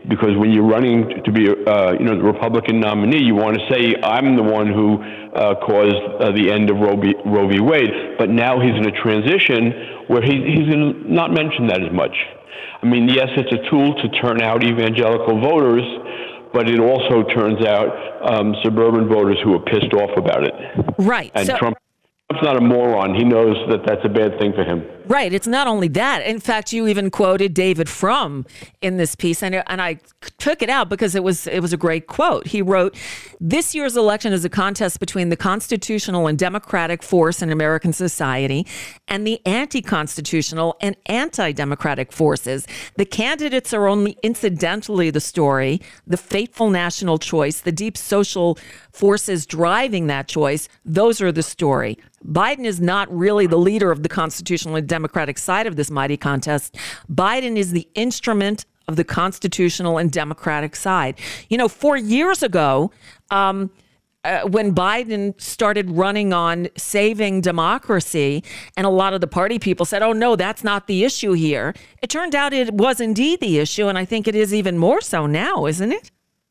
Speaker 13: because when you're running to be, uh, you know, the Republican nominee, you want to say, I'm the one who uh, caused uh, the end of Roe v. Roe v. Wade. But now he's in a transition where he, he's going to not mention that as much. I mean, yes, it's a tool to turn out evangelical voters, but it also turns out um, suburban voters who are pissed off about it.
Speaker 9: Right.
Speaker 13: And
Speaker 9: so-
Speaker 13: Trump. Trump's not a moron. He knows that that's a bad thing for him.
Speaker 9: Right. It's not only that. In fact, you even quoted David Frum in this piece, and and I took it out because it was it was a great quote. He wrote, "This year's election is a contest between the constitutional and democratic force in American society and the anti-constitutional and anti-democratic forces. The candidates are only incidentally the story, the fateful national choice, the deep social forces driving that choice. Those are the story. Biden is not really the leader of the constitutional and democratic side of this mighty contest. Biden is the instrument of the constitutional and democratic side." You know, four years ago, um, uh, when Biden started running on saving democracy, and a lot of the party people said, oh, no, that's not the issue here. It turned out it was indeed the issue, and I think it is even more so now, isn't it?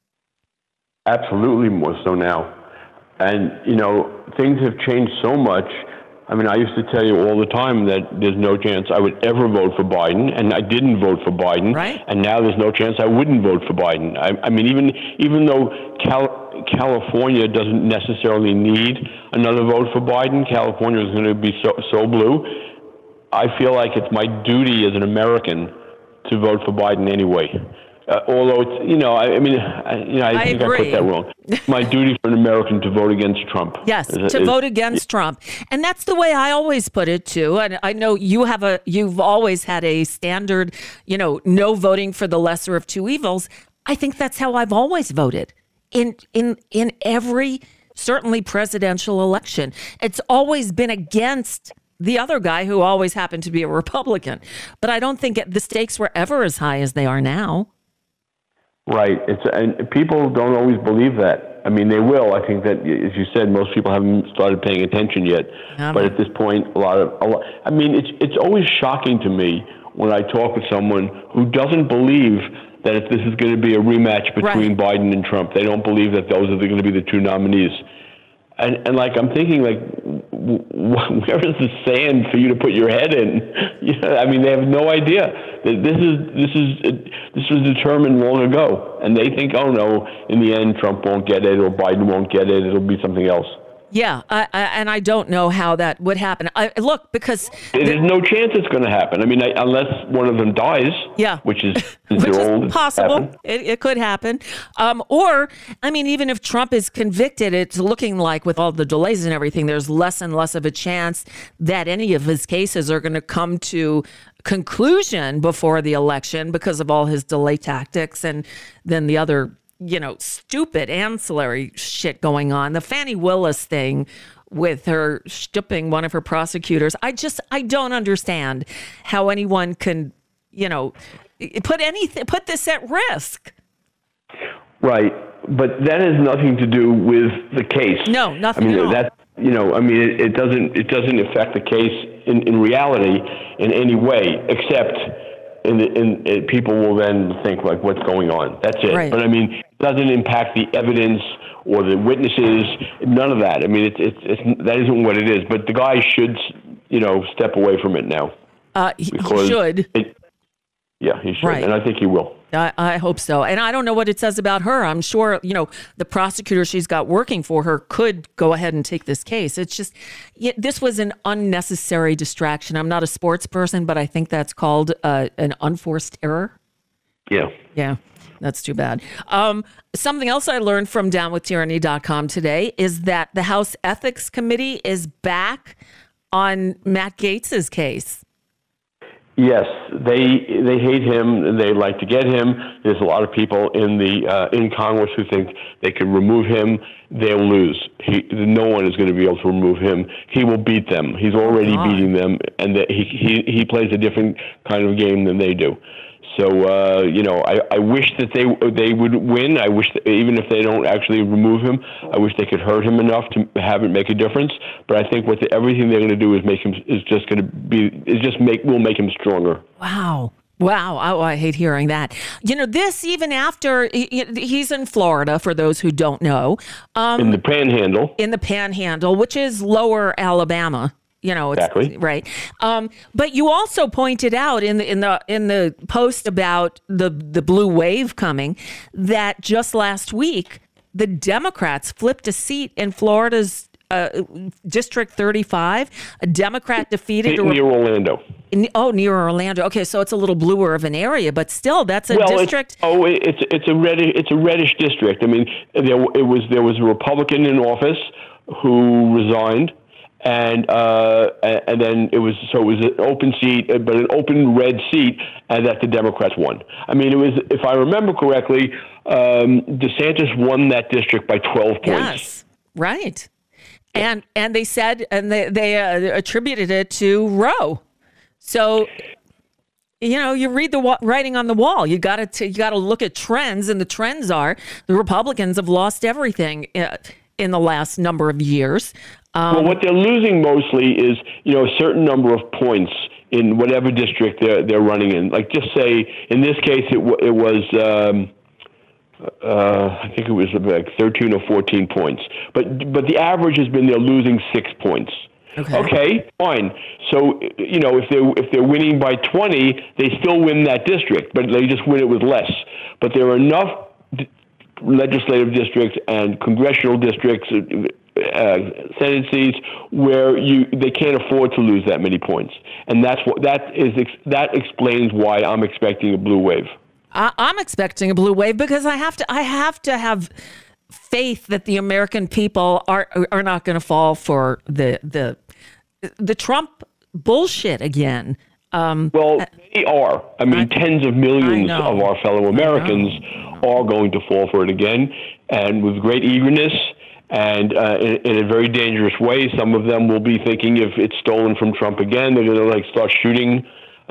Speaker 13: Absolutely more so now. And, you know, things have changed so much. I mean, I used to tell you all the time that there's no chance I would ever vote for Biden, and I didn't vote for Biden.
Speaker 9: Right.
Speaker 13: And now there's no chance I wouldn't vote for Biden. I, I mean, even even though Cal- California doesn't necessarily need another vote for Biden, California is going to be so, so blue, I feel like it's my duty as an American to vote for Biden anyway. Uh, although it's, you know, I, I mean, I, you know, I,
Speaker 9: I
Speaker 13: think
Speaker 9: agree.
Speaker 13: I put that wrong. My duty for an American to vote against Trump.
Speaker 9: Yes,
Speaker 13: is,
Speaker 9: to
Speaker 13: is,
Speaker 9: vote against
Speaker 13: yeah.
Speaker 9: Trump. And that's the way I always put it, too. And I know you have a, you've always had a standard, you know, no voting for the lesser of two evils. I think that's how I've always voted in, in, in every, certainly presidential election. It's always been against the other guy who always happened to be a Republican. But I don't think the stakes were ever as high as they are now.
Speaker 13: Right. It's and people don't always believe that. I mean, they will. I think that, as you said, most people haven't started paying attention yet. Yeah, but at this point, a lot of, a lot, I mean, it's it's always shocking to me when I talk with someone who doesn't believe that if this is going to be a rematch between right. Biden and Trump, they don't believe that those are going to be the two nominees. And and like I'm thinking, like, w- w- where is the sand for you to put your head in? You know, I mean, they have no idea. This is this is this was determined long ago, and they think, oh no, in the end, Trump won't get it or Biden won't get it. It'll be something else.
Speaker 9: Yeah, I, I, and I don't know how that would happen. I, look, because
Speaker 13: there's the, no chance it's going to happen. I mean, I, unless one of them dies.
Speaker 9: Yeah,
Speaker 13: which is
Speaker 9: which is
Speaker 13: old
Speaker 9: possible. It, it could happen. Um, or, I mean, even if Trump is convicted, it's looking like with all the delays and everything, there's less and less of a chance that any of his cases are going to come to conclusion before the election because of all his delay tactics and then the other, you know, stupid ancillary shit going on. The Fannie Willis thing with her stooping one of her prosecutors. I just, I don't understand how anyone can, you know, put anything, put this at risk.
Speaker 13: Right. But that has nothing to do with the case.
Speaker 9: No, nothing
Speaker 13: I mean,
Speaker 9: at all.
Speaker 13: That, you know, I mean, it, it doesn't, it doesn't affect the case in, in reality in any way, except in, the, in, in people will then think like, what's going on? That's it.
Speaker 9: Right.
Speaker 13: But I mean, it doesn't impact the evidence or the witnesses. None of that. I mean, it's, it's, it's that isn't what it is. But the guy should, you know, step away from it now.
Speaker 9: Uh, he, he should.
Speaker 13: It, yeah, he should,
Speaker 9: right.
Speaker 13: And I think he will.
Speaker 9: I, I hope so. And I don't know what it says about her. I'm sure, you know, the prosecutor she's got working for her could go ahead and take this case. It's just, yeah, this was an unnecessary distraction. I'm not a sports person, but I think that's called uh, an unforced error.
Speaker 13: Yeah.
Speaker 9: Yeah. That's too bad. Um, something else I learned from down with tyranny dot com today is that the House Ethics Committee is back on Matt Gaetz's case.
Speaker 13: Yes, they they hate him. They like to get him. There's a lot of people in the uh, in Congress who think they can remove him. They'll lose. He, no one is going to be able to remove him. He will beat them. He's already
Speaker 9: God.
Speaker 13: beating them, and the, he he he plays a different kind of game than they do. So uh, you know, I, I wish that they they would win. I wish that even if they don't actually remove him, I wish they could hurt him enough to have it make a difference. But I think what the, everything they're going to do is make him is just going to be is just make will make him stronger.
Speaker 9: Wow, Wow. Oh, I hate hearing that. You know, this even after he, he's in Florida, for those who don't know. Um,
Speaker 13: in the Panhandle.
Speaker 9: In the Panhandle, which is lower Alabama. You know, it's,
Speaker 13: exactly.
Speaker 9: Right. Um, but you also pointed out in the in the in the post about the the blue wave coming that just last week the Democrats flipped a seat in Florida's uh, District thirty-five. A Democrat defeated
Speaker 13: near, near Orlando.
Speaker 9: In, oh, near Orlando. Okay, so it's a little bluer of an area, but still, that's a
Speaker 13: well,
Speaker 9: district.
Speaker 13: It's, oh, it's it's a reddish it's a reddish district. I mean, there it was there was a Republican in office who resigned, and uh, and then it was so it was an open seat, but an open red seat, and that the Democrats won. I mean, it was, if I remember correctly, um, DeSantis won that district by twelve points.
Speaker 9: Yes, right. And and they said, and they they uh, attributed it to Roe. So, you know, you read the wa- writing on the wall. You got to you got to look at trends, and the trends are the Republicans have lost everything uh, in the last number of years. Um,
Speaker 13: well, what they're losing mostly is, you know, a certain number of points in whatever district they're they're running in. Like, just say in this case, it w- it was. Um, Uh, I think it was like thirteen or fourteen points, but but the average has been they're losing six points.
Speaker 9: Okay.
Speaker 13: Okay, fine. So, you know, if they if they're winning by twenty, they still win that district, but they just win it with less. But there are enough d- legislative districts and congressional districts, uh, Senate seats, where you they can't afford to lose that many points, and that's what that is. That explains why I'm expecting a blue wave.
Speaker 9: I'm expecting a blue wave because I have to. I have to have faith that the American people are are not going to fall for the the the Trump bullshit again. Um,
Speaker 13: well, they are. I mean, I, tens of millions of our fellow Americans are going to fall for it again, and with great eagerness. And uh, in, in a very dangerous way. Some of them will be thinking if it's stolen from Trump again, they're going to like start shooting.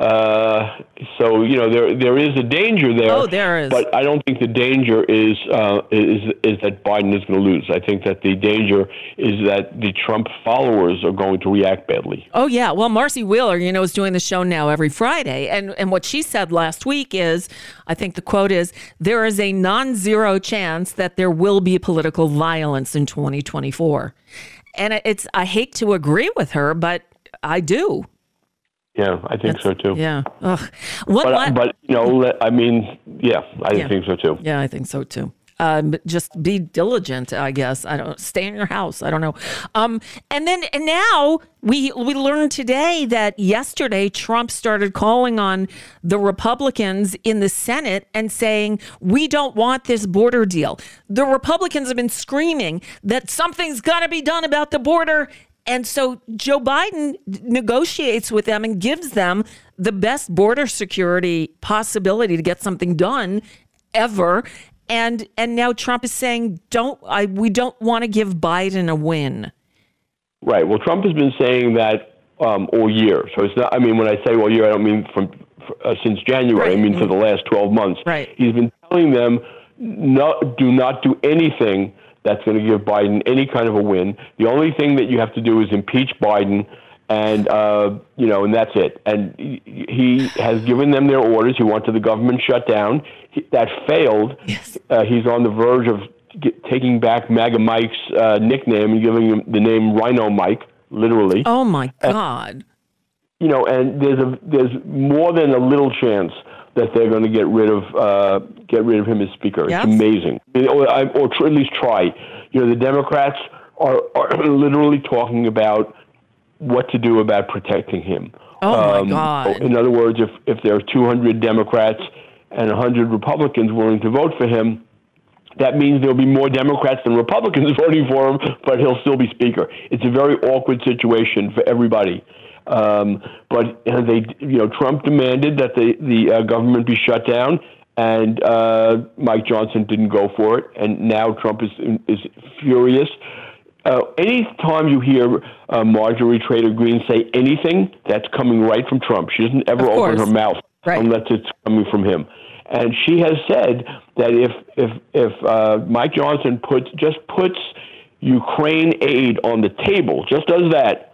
Speaker 13: Uh, so you know there there is a danger there.
Speaker 9: Oh, there is.
Speaker 13: But I don't think the danger is uh, is is that Biden is going to lose. I think that the danger is that the Trump followers are going to react badly.
Speaker 9: Oh yeah. Well, Marcy Wheeler, you know, is doing the show now every Friday, and and what she said last week is, I think the quote is, there is a non-zero chance that there will be political violence in twenty twenty-four, and it's I hate to agree with her, but I do.
Speaker 13: Yeah, I think
Speaker 9: That's,
Speaker 13: so too.
Speaker 9: Yeah. Ugh. What,
Speaker 13: but,
Speaker 9: la-
Speaker 13: but, you know, I mean, yeah, I
Speaker 9: yeah.
Speaker 13: think so too.
Speaker 9: Yeah, I think so too. Um, just be diligent, I guess. I don't stay in your house. I don't know. Um, and then and now we we learned today that yesterday Trump started calling on the Republicans in the Senate and saying, we don't want this border deal. The Republicans have been screaming that something's got to be done about the border. And so Joe Biden negotiates with them and gives them the best border security possibility to get something done ever. And and now Trump is saying, don't I? We don't want to give Biden a win.
Speaker 13: Right. Well, Trump has been saying that um, all year. So it's not. I mean, when I say all year, I don't mean from uh, since January.
Speaker 9: Right.
Speaker 13: I mean for the last twelve months.
Speaker 9: Right.
Speaker 13: He's been telling them, no, do not do anything that's going to give Biden any kind of a win. The only thing that you have to do is impeach Biden, and uh, you know, and that's it. And he has given them their orders. He wanted the government shut down. He, that failed.
Speaker 9: Yes.
Speaker 13: Uh, he's on the verge of get, taking back MAGA Mike's uh, nickname and giving him the name Rhino Mike, literally.
Speaker 9: Oh my God!
Speaker 13: And, you know, and there's a there's more than a little chance that they're going to get rid of uh, get rid of him as Speaker.
Speaker 9: Yes.
Speaker 13: It's amazing, or, or tr- at least try. You know, the Democrats are, are literally talking about what to do about protecting him.
Speaker 9: Oh my
Speaker 13: um,
Speaker 9: God!
Speaker 13: In other words, if if there are two hundred Democrats and one hundred Republicans willing to vote for him, that means there'll be more Democrats than Republicans voting for him, but he'll still be Speaker. It's a very awkward situation for everybody. Um, but uh, they, you know, Trump demanded that the the uh, government be shut down, and uh, Mike Johnson didn't go for it. And now Trump is is furious. Uh, any time you hear uh, Marjorie Taylor Greene say anything, that's coming right from Trump. She doesn't ever open her mouth
Speaker 9: right.
Speaker 13: unless it's coming from him. And she has said that if if if uh, Mike Johnson puts just puts Ukraine aid on the table, just does that,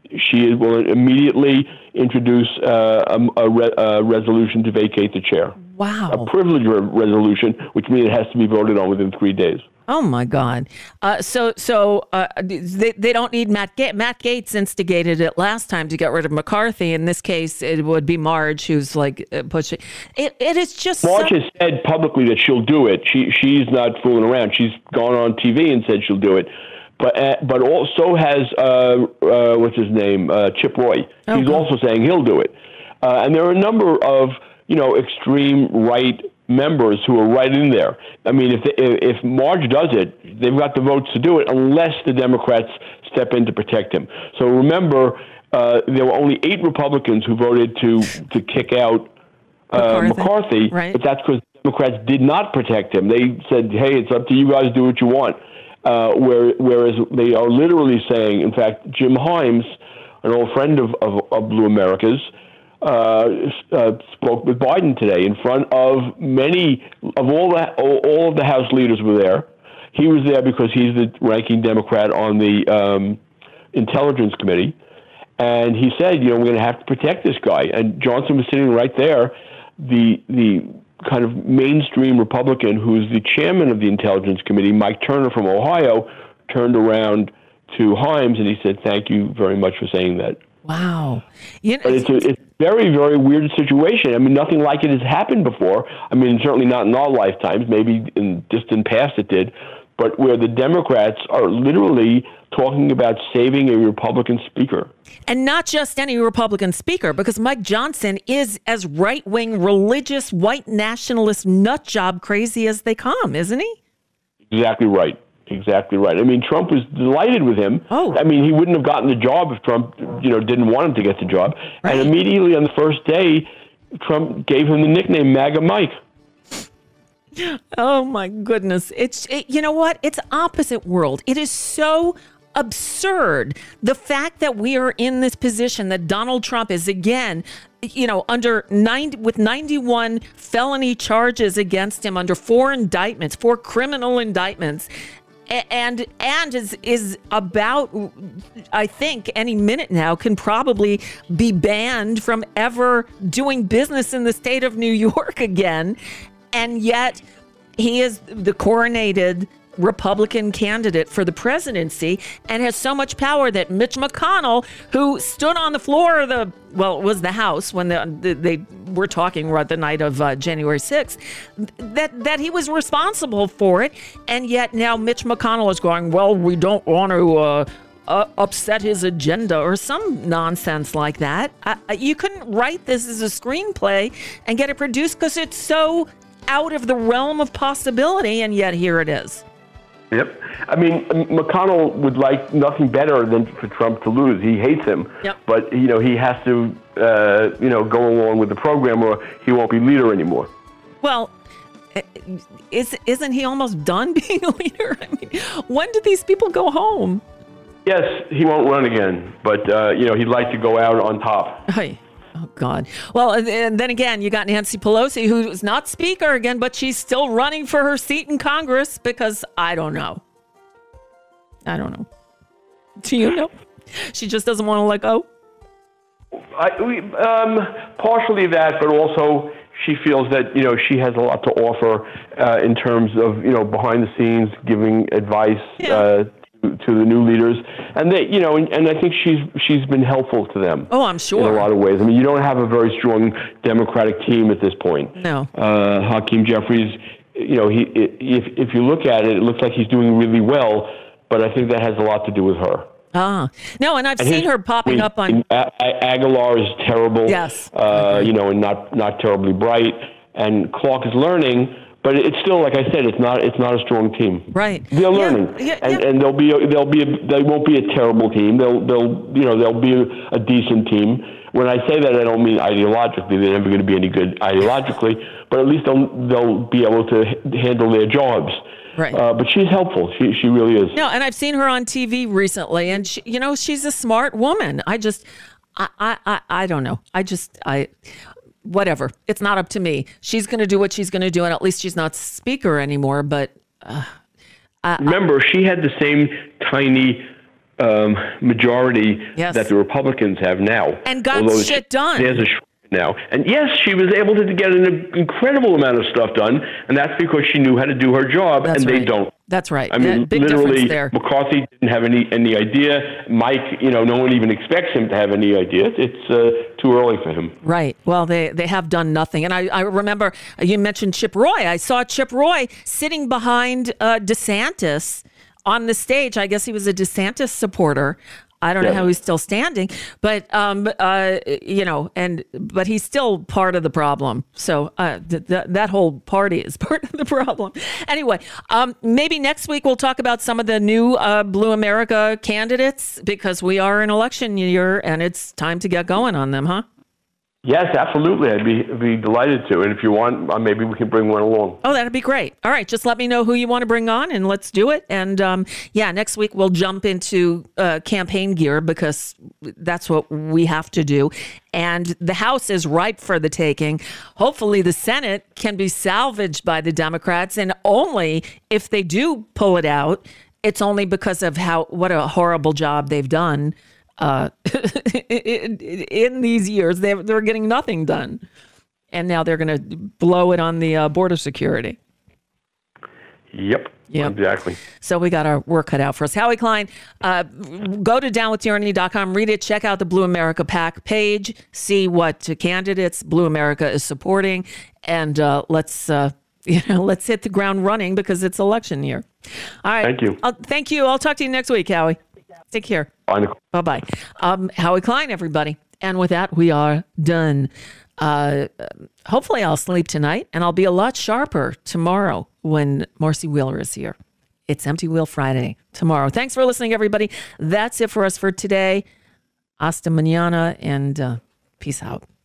Speaker 13: she will immediately introduce uh, a, a, re- a resolution to vacate the chair.
Speaker 9: Wow.
Speaker 13: A privilege re- resolution, which means it has to be voted on within three days.
Speaker 9: Oh my God! Uh, so, so uh, they they don't need Matt. Ga- Matt Gaetz instigated it last time to get rid of McCarthy. In this case, it would be Marge who's like uh, pushing. It it is just.
Speaker 13: Marge
Speaker 9: so-
Speaker 13: has said publicly that she'll do it. She she's not fooling around. She's gone on T V and said she'll do it. But uh, but also has uh, uh, what's his name uh, Chip Roy.
Speaker 9: Oh,
Speaker 13: He's
Speaker 9: God.
Speaker 13: also saying he'll do it. Uh, and there are a number of you know extreme right members who are right in there. I mean, if if Marge does it, they've got the votes to do it, unless the Democrats step in to protect him. So remember, uh, there were only eight Republicans who voted to to kick out uh,
Speaker 9: McCarthy,
Speaker 13: McCarthy,
Speaker 9: right.
Speaker 13: but that's because Democrats did not protect him. They said, "Hey, it's up to you guys. Do what you want." Uh, where, whereas they are literally saying, in fact, Jim Himes, an old friend of, of, of Blue America's, uh, uh, spoke with Biden today in front of many of all the all, all of the House leaders were there. He was there because he's the ranking Democrat on the um, Intelligence Committee, and he said, you know, we're going to have to protect this guy. And Johnson was sitting right there, the the. kind of mainstream Republican who's the chairman of the Intelligence Committee, Mike Turner from Ohio, turned around to Himes and he said, thank you very much for saying that.
Speaker 9: Wow. You know,
Speaker 13: but it's a, it's a very, very weird situation. I mean, nothing like it has happened before. I mean, certainly not in our lifetimes. Maybe in distant past it did. But where the Democrats are literally talking about saving a Republican speaker.
Speaker 9: And not just any Republican speaker, because Mike Johnson is as right-wing, religious, white nationalist nutjob crazy as they come, isn't he?
Speaker 13: Exactly right. Exactly right. I mean, Trump was delighted with him.
Speaker 9: Oh.
Speaker 13: I mean, he wouldn't have gotten the job if Trump, you know, didn't want him to get the job.
Speaker 9: Right.
Speaker 13: And immediately on the first day, Trump gave him the nickname MAGA Mike.
Speaker 9: Oh my goodness. It's, it, you know what? It's opposite world. It is so absurd. The fact that we are in this position that Donald Trump is again, you know, under nine with ninety-one felony charges against him under four indictments, four criminal indictments. And and is is about, I think, any minute now can probably be banned from ever doing business in the state of New York again. And yet he is the coronated Republican candidate for the presidency and has so much power that Mitch McConnell, who stood on the floor of the, well, it was the House when the, the, they were talking right the night of uh, January sixth, that, that he was responsible for it. And yet now Mitch McConnell is going, well, we don't want to uh, uh, upset his agenda or some nonsense like that. Uh, you couldn't write this as a screenplay and get it produced because it's so out of the realm of possibility, and yet here it is.
Speaker 13: Yep. I mean, McConnell would like nothing better than for Trump to lose. He hates him.
Speaker 9: Yep. But,
Speaker 13: you know, he has to, uh, you know, go along with the program or he won't be leader anymore.
Speaker 9: Well, is, isn't he almost done being a leader? I mean, when do these people go home?
Speaker 13: Yes, he won't run again, but, uh, you know, he'd like to go out on top.
Speaker 9: Hey. Oh, God. Well, and then again, you got Nancy Pelosi, who's not speaker again, but she's still running for her seat in Congress because I don't know. I don't know. Do you know? She just doesn't want to let go?
Speaker 13: I, we, um, partially that, but also she feels that, you know, she has a lot to offer uh, in terms of, you know, behind the scenes, giving advice yeah. uh, to, to the new leaders. And they, you know, and, and I think she's she's been helpful to them.
Speaker 9: Oh, I'm sure.
Speaker 13: In a lot of ways. I mean, you don't have a very strong Democratic team at this point.
Speaker 9: No.
Speaker 13: Uh, Hakeem Jeffries, you know, he if if you look at it, it looks like he's doing really well, but I think that has a lot to do with her.
Speaker 9: Ah, no, and I've
Speaker 13: and
Speaker 9: seen
Speaker 13: his,
Speaker 9: her popping
Speaker 13: I mean,
Speaker 9: up on.
Speaker 13: A- A- Aguilar is terrible.
Speaker 9: Yes.
Speaker 13: Uh, you know, and not not terribly bright. And Clark is learning. But it's still, like I said, it's not it's not a strong team.
Speaker 9: Right.
Speaker 13: They're learning,
Speaker 9: yeah, yeah,
Speaker 13: and
Speaker 9: yeah.
Speaker 13: and they'll be a, they'll be a, they won't be a terrible team. They'll they'll you know they'll be a, a decent team. When I say that, I don't mean ideologically. They're never going to be any good ideologically, but at least they'll they'll be able to h- handle their jobs.
Speaker 9: Right.
Speaker 13: Uh, but she's helpful. She she really is.
Speaker 9: No, and I've seen her on T V recently, and she, you know, she's a smart woman. I just, I I I, I don't know. I just I. Whatever. It's not up to me. She's going to do what she's going to do, and at least she's not speaker anymore. But uh, I,
Speaker 13: remember, she had the same tiny um, majority
Speaker 9: yes.
Speaker 13: that the Republicans have now.
Speaker 9: And got
Speaker 13: Although
Speaker 9: shit
Speaker 13: she,
Speaker 9: done.
Speaker 13: There's a now. And yes, she was able to get an incredible amount of stuff done, and that's because she knew how to do her job,
Speaker 9: That's
Speaker 13: and
Speaker 9: right.
Speaker 13: they don't.
Speaker 9: That's right.
Speaker 13: I mean,
Speaker 9: yeah, big
Speaker 13: literally,
Speaker 9: difference there.
Speaker 13: McCarthy didn't have any, any idea. Mike, you know, no one even expects him to have any idea. It's uh, too early for him.
Speaker 9: Right. Well, they, they have done nothing. And I, I remember you mentioned Chip Roy. I saw Chip Roy sitting behind uh, DeSantis on the stage. I guess he was a DeSantis supporter. I don't know
Speaker 13: Yeah.
Speaker 9: how he's still standing, but um, uh, you know, and but he's still part of the problem. So uh, th- th- that whole party is part of the problem. Anyway, um, maybe next week we'll talk about some of the new uh, Blue America candidates because we are in election year and it's time to get going on them, huh?
Speaker 13: Yes, absolutely. I'd be be delighted to. And if you want, uh, maybe we can bring one along.
Speaker 9: Oh, that'd be great. All right, just let me know who you want to bring on, and let's do it. And um, yeah, next week we'll jump into uh, campaign gear because that's what we have to do. And the House is ripe for the taking. Hopefully, the Senate can be salvaged by the Democrats, and only if they do pull it out, it's only because of how what a horrible job they've done. Uh, in, in these years, they're, they're getting nothing done. And now they're going to blow it on the uh, border security.
Speaker 13: Yep,
Speaker 9: yep,
Speaker 13: exactly.
Speaker 9: So we got our work cut out for us. Howie Klein, uh, go to down with tyranny dot com, read it, check out the Blue America PAC page, see what candidates Blue America is supporting, and uh, let's uh, you know let's hit the ground running because it's election year. All right.
Speaker 13: Thank you.
Speaker 9: Uh, thank you. I'll talk to you next week, Howie. Take care.
Speaker 13: Bye.
Speaker 9: Bye-bye. Um, Howie Klein, everybody. And with that, we are done. Uh, hopefully I'll sleep tonight, and I'll be a lot sharper tomorrow when Marcy Wheeler is here. It's Empty Wheel Friday tomorrow. Thanks for listening, everybody. That's it for us for today. Hasta mañana, and uh, peace out.